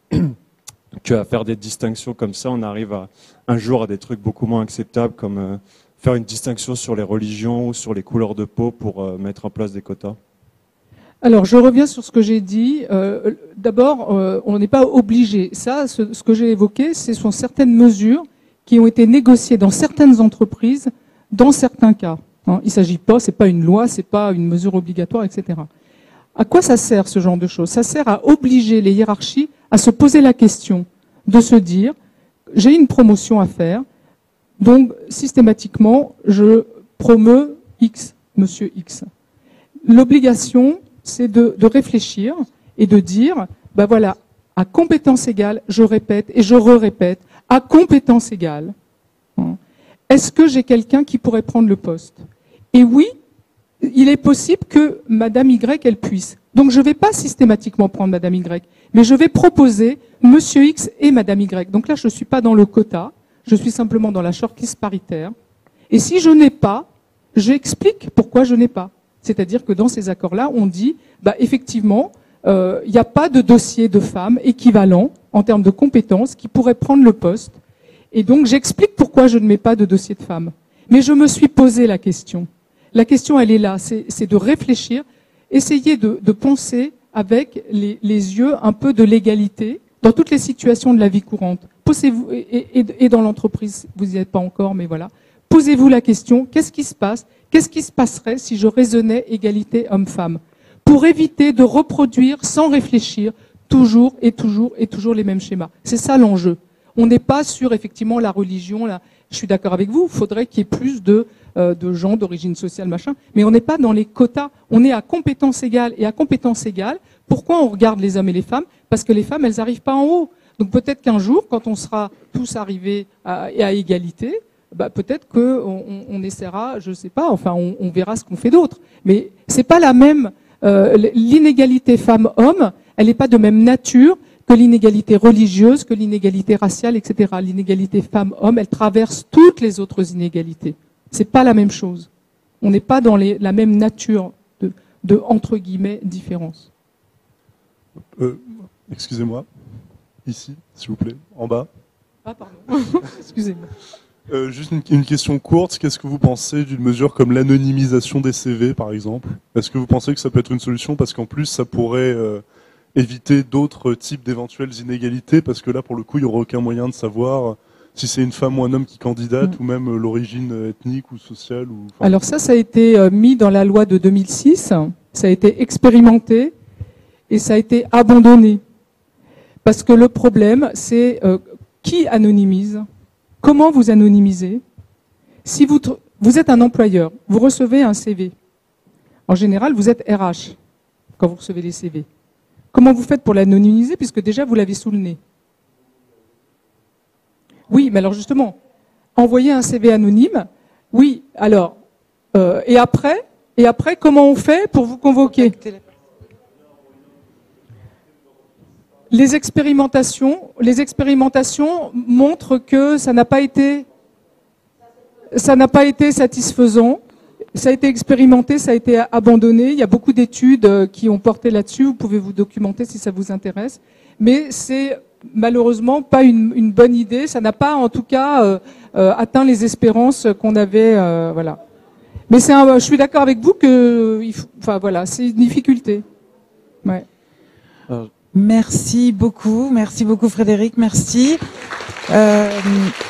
qu'à faire des distinctions comme ça, on arrive un jour à des trucs beaucoup moins acceptables, comme faire une distinction sur les religions ou sur les couleurs de peau pour mettre en place des quotas? Alors, je reviens sur ce que j'ai dit. D'abord, on n'est pas obligé. Ça, ce que j'ai évoqué, ce sont certaines mesures qui ont été négociées dans certaines entreprises, dans certains cas. Il ne s'agit pas, c'est pas une loi, c'est pas une mesure obligatoire, etc. À quoi ça sert, ce genre de choses? Ça sert à obliger les hiérarchies à se poser la question, de se dire, j'ai une promotion à faire, donc, systématiquement, je promeus X, monsieur X. L'obligation, c'est de réfléchir et de dire, voilà, à compétence égale, je répète et je répète, à compétence égale, est-ce que j'ai quelqu'un qui pourrait prendre le poste? Et oui, il est possible que Madame Y, elle puisse. Donc, je ne vais pas systématiquement prendre Madame Y, mais je vais proposer monsieur X et Madame Y. Donc là, je ne suis pas dans le quota. Je suis simplement dans la shortlist paritaire. Et si je n'ai pas, j'explique pourquoi je n'ai pas. C'est-à-dire que dans ces accords-là, on dit, effectivement, il n'y a pas de dossier de femmes équivalent en termes de compétences qui pourrait prendre le poste. Et donc, j'explique pourquoi je ne mets pas de dossier de femmes. Mais je me suis posé la question. La question, elle est là. C'est de réfléchir, essayer de penser avec les yeux un peu de l'égalité dans toutes les situations de la vie courante. Posez-vous, et dans l'entreprise, vous n'y êtes pas encore, mais voilà. Posez-vous la question, qu'est-ce qui se passe? Qu'est-ce qui se passerait si je raisonnais égalité homme-femme? Pour éviter de reproduire sans réfléchir toujours et toujours et toujours les mêmes schémas. C'est ça l'enjeu. On n'est pas sur effectivement la religion, là. Je suis d'accord avec vous, il faudrait qu'il y ait plus de gens d'origine sociale, machin, mais on n'est pas dans les quotas, on est à compétence égale. Et à compétence égale, pourquoi on regarde les hommes et les femmes? Parce que les femmes, elles n'arrivent pas en haut. Donc peut-être qu'un jour, quand on sera tous arrivés à égalité, peut-être qu'on essaiera, je ne sais pas, enfin on verra ce qu'on fait d'autre. Mais c'est pas la même, l'inégalité femmes-hommes, elle n'est pas de même nature que l'inégalité religieuse, que l'inégalité raciale, etc. L'inégalité femmes-hommes, elle traverse toutes les autres inégalités. C'est pas la même chose. On n'est pas dans la même nature de entre guillemets différence. Excusez-moi. Ici, s'il vous plaît, en bas. Ah, pardon. Excusez-moi. Juste une question courte. Qu'est-ce que vous pensez d'une mesure comme l'anonymisation des CV, par exemple? Est-ce que vous pensez que ça peut être une solution? Parce qu'en plus, ça pourrait éviter d'autres types d'éventuelles inégalités, parce que là, pour le coup, il n'y aura aucun moyen de savoir si c'est une femme ou un homme qui candidate, ou même l'origine ethnique ou sociale. Alors ça a été mis dans la loi de 2006, ça a été expérimenté, et ça a été abandonné. Parce que le problème, c'est qui anonymise? Comment vous anonymisez? Si vous êtes un employeur, vous recevez un CV. En général, vous êtes RH quand vous recevez les CV. Comment vous faites pour l'anonymiser puisque déjà vous l'avez sous le nez? Oui, mais alors justement, envoyer un CV anonyme, oui, alors, et après, comment on fait pour vous convoquer? Les expérimentations montrent que ça n'a pas été satisfaisant. Ça a été expérimenté, ça a été abandonné. Il y a beaucoup d'études qui ont porté là-dessus. Vous pouvez vous documenter si ça vous intéresse. Mais c'est malheureusement pas une bonne idée. Ça n'a pas, en tout cas, atteint les espérances qu'on avait. Voilà. Mais je suis d'accord avec vous que, voilà, c'est une difficulté. Ouais. Merci beaucoup Frédéric, merci.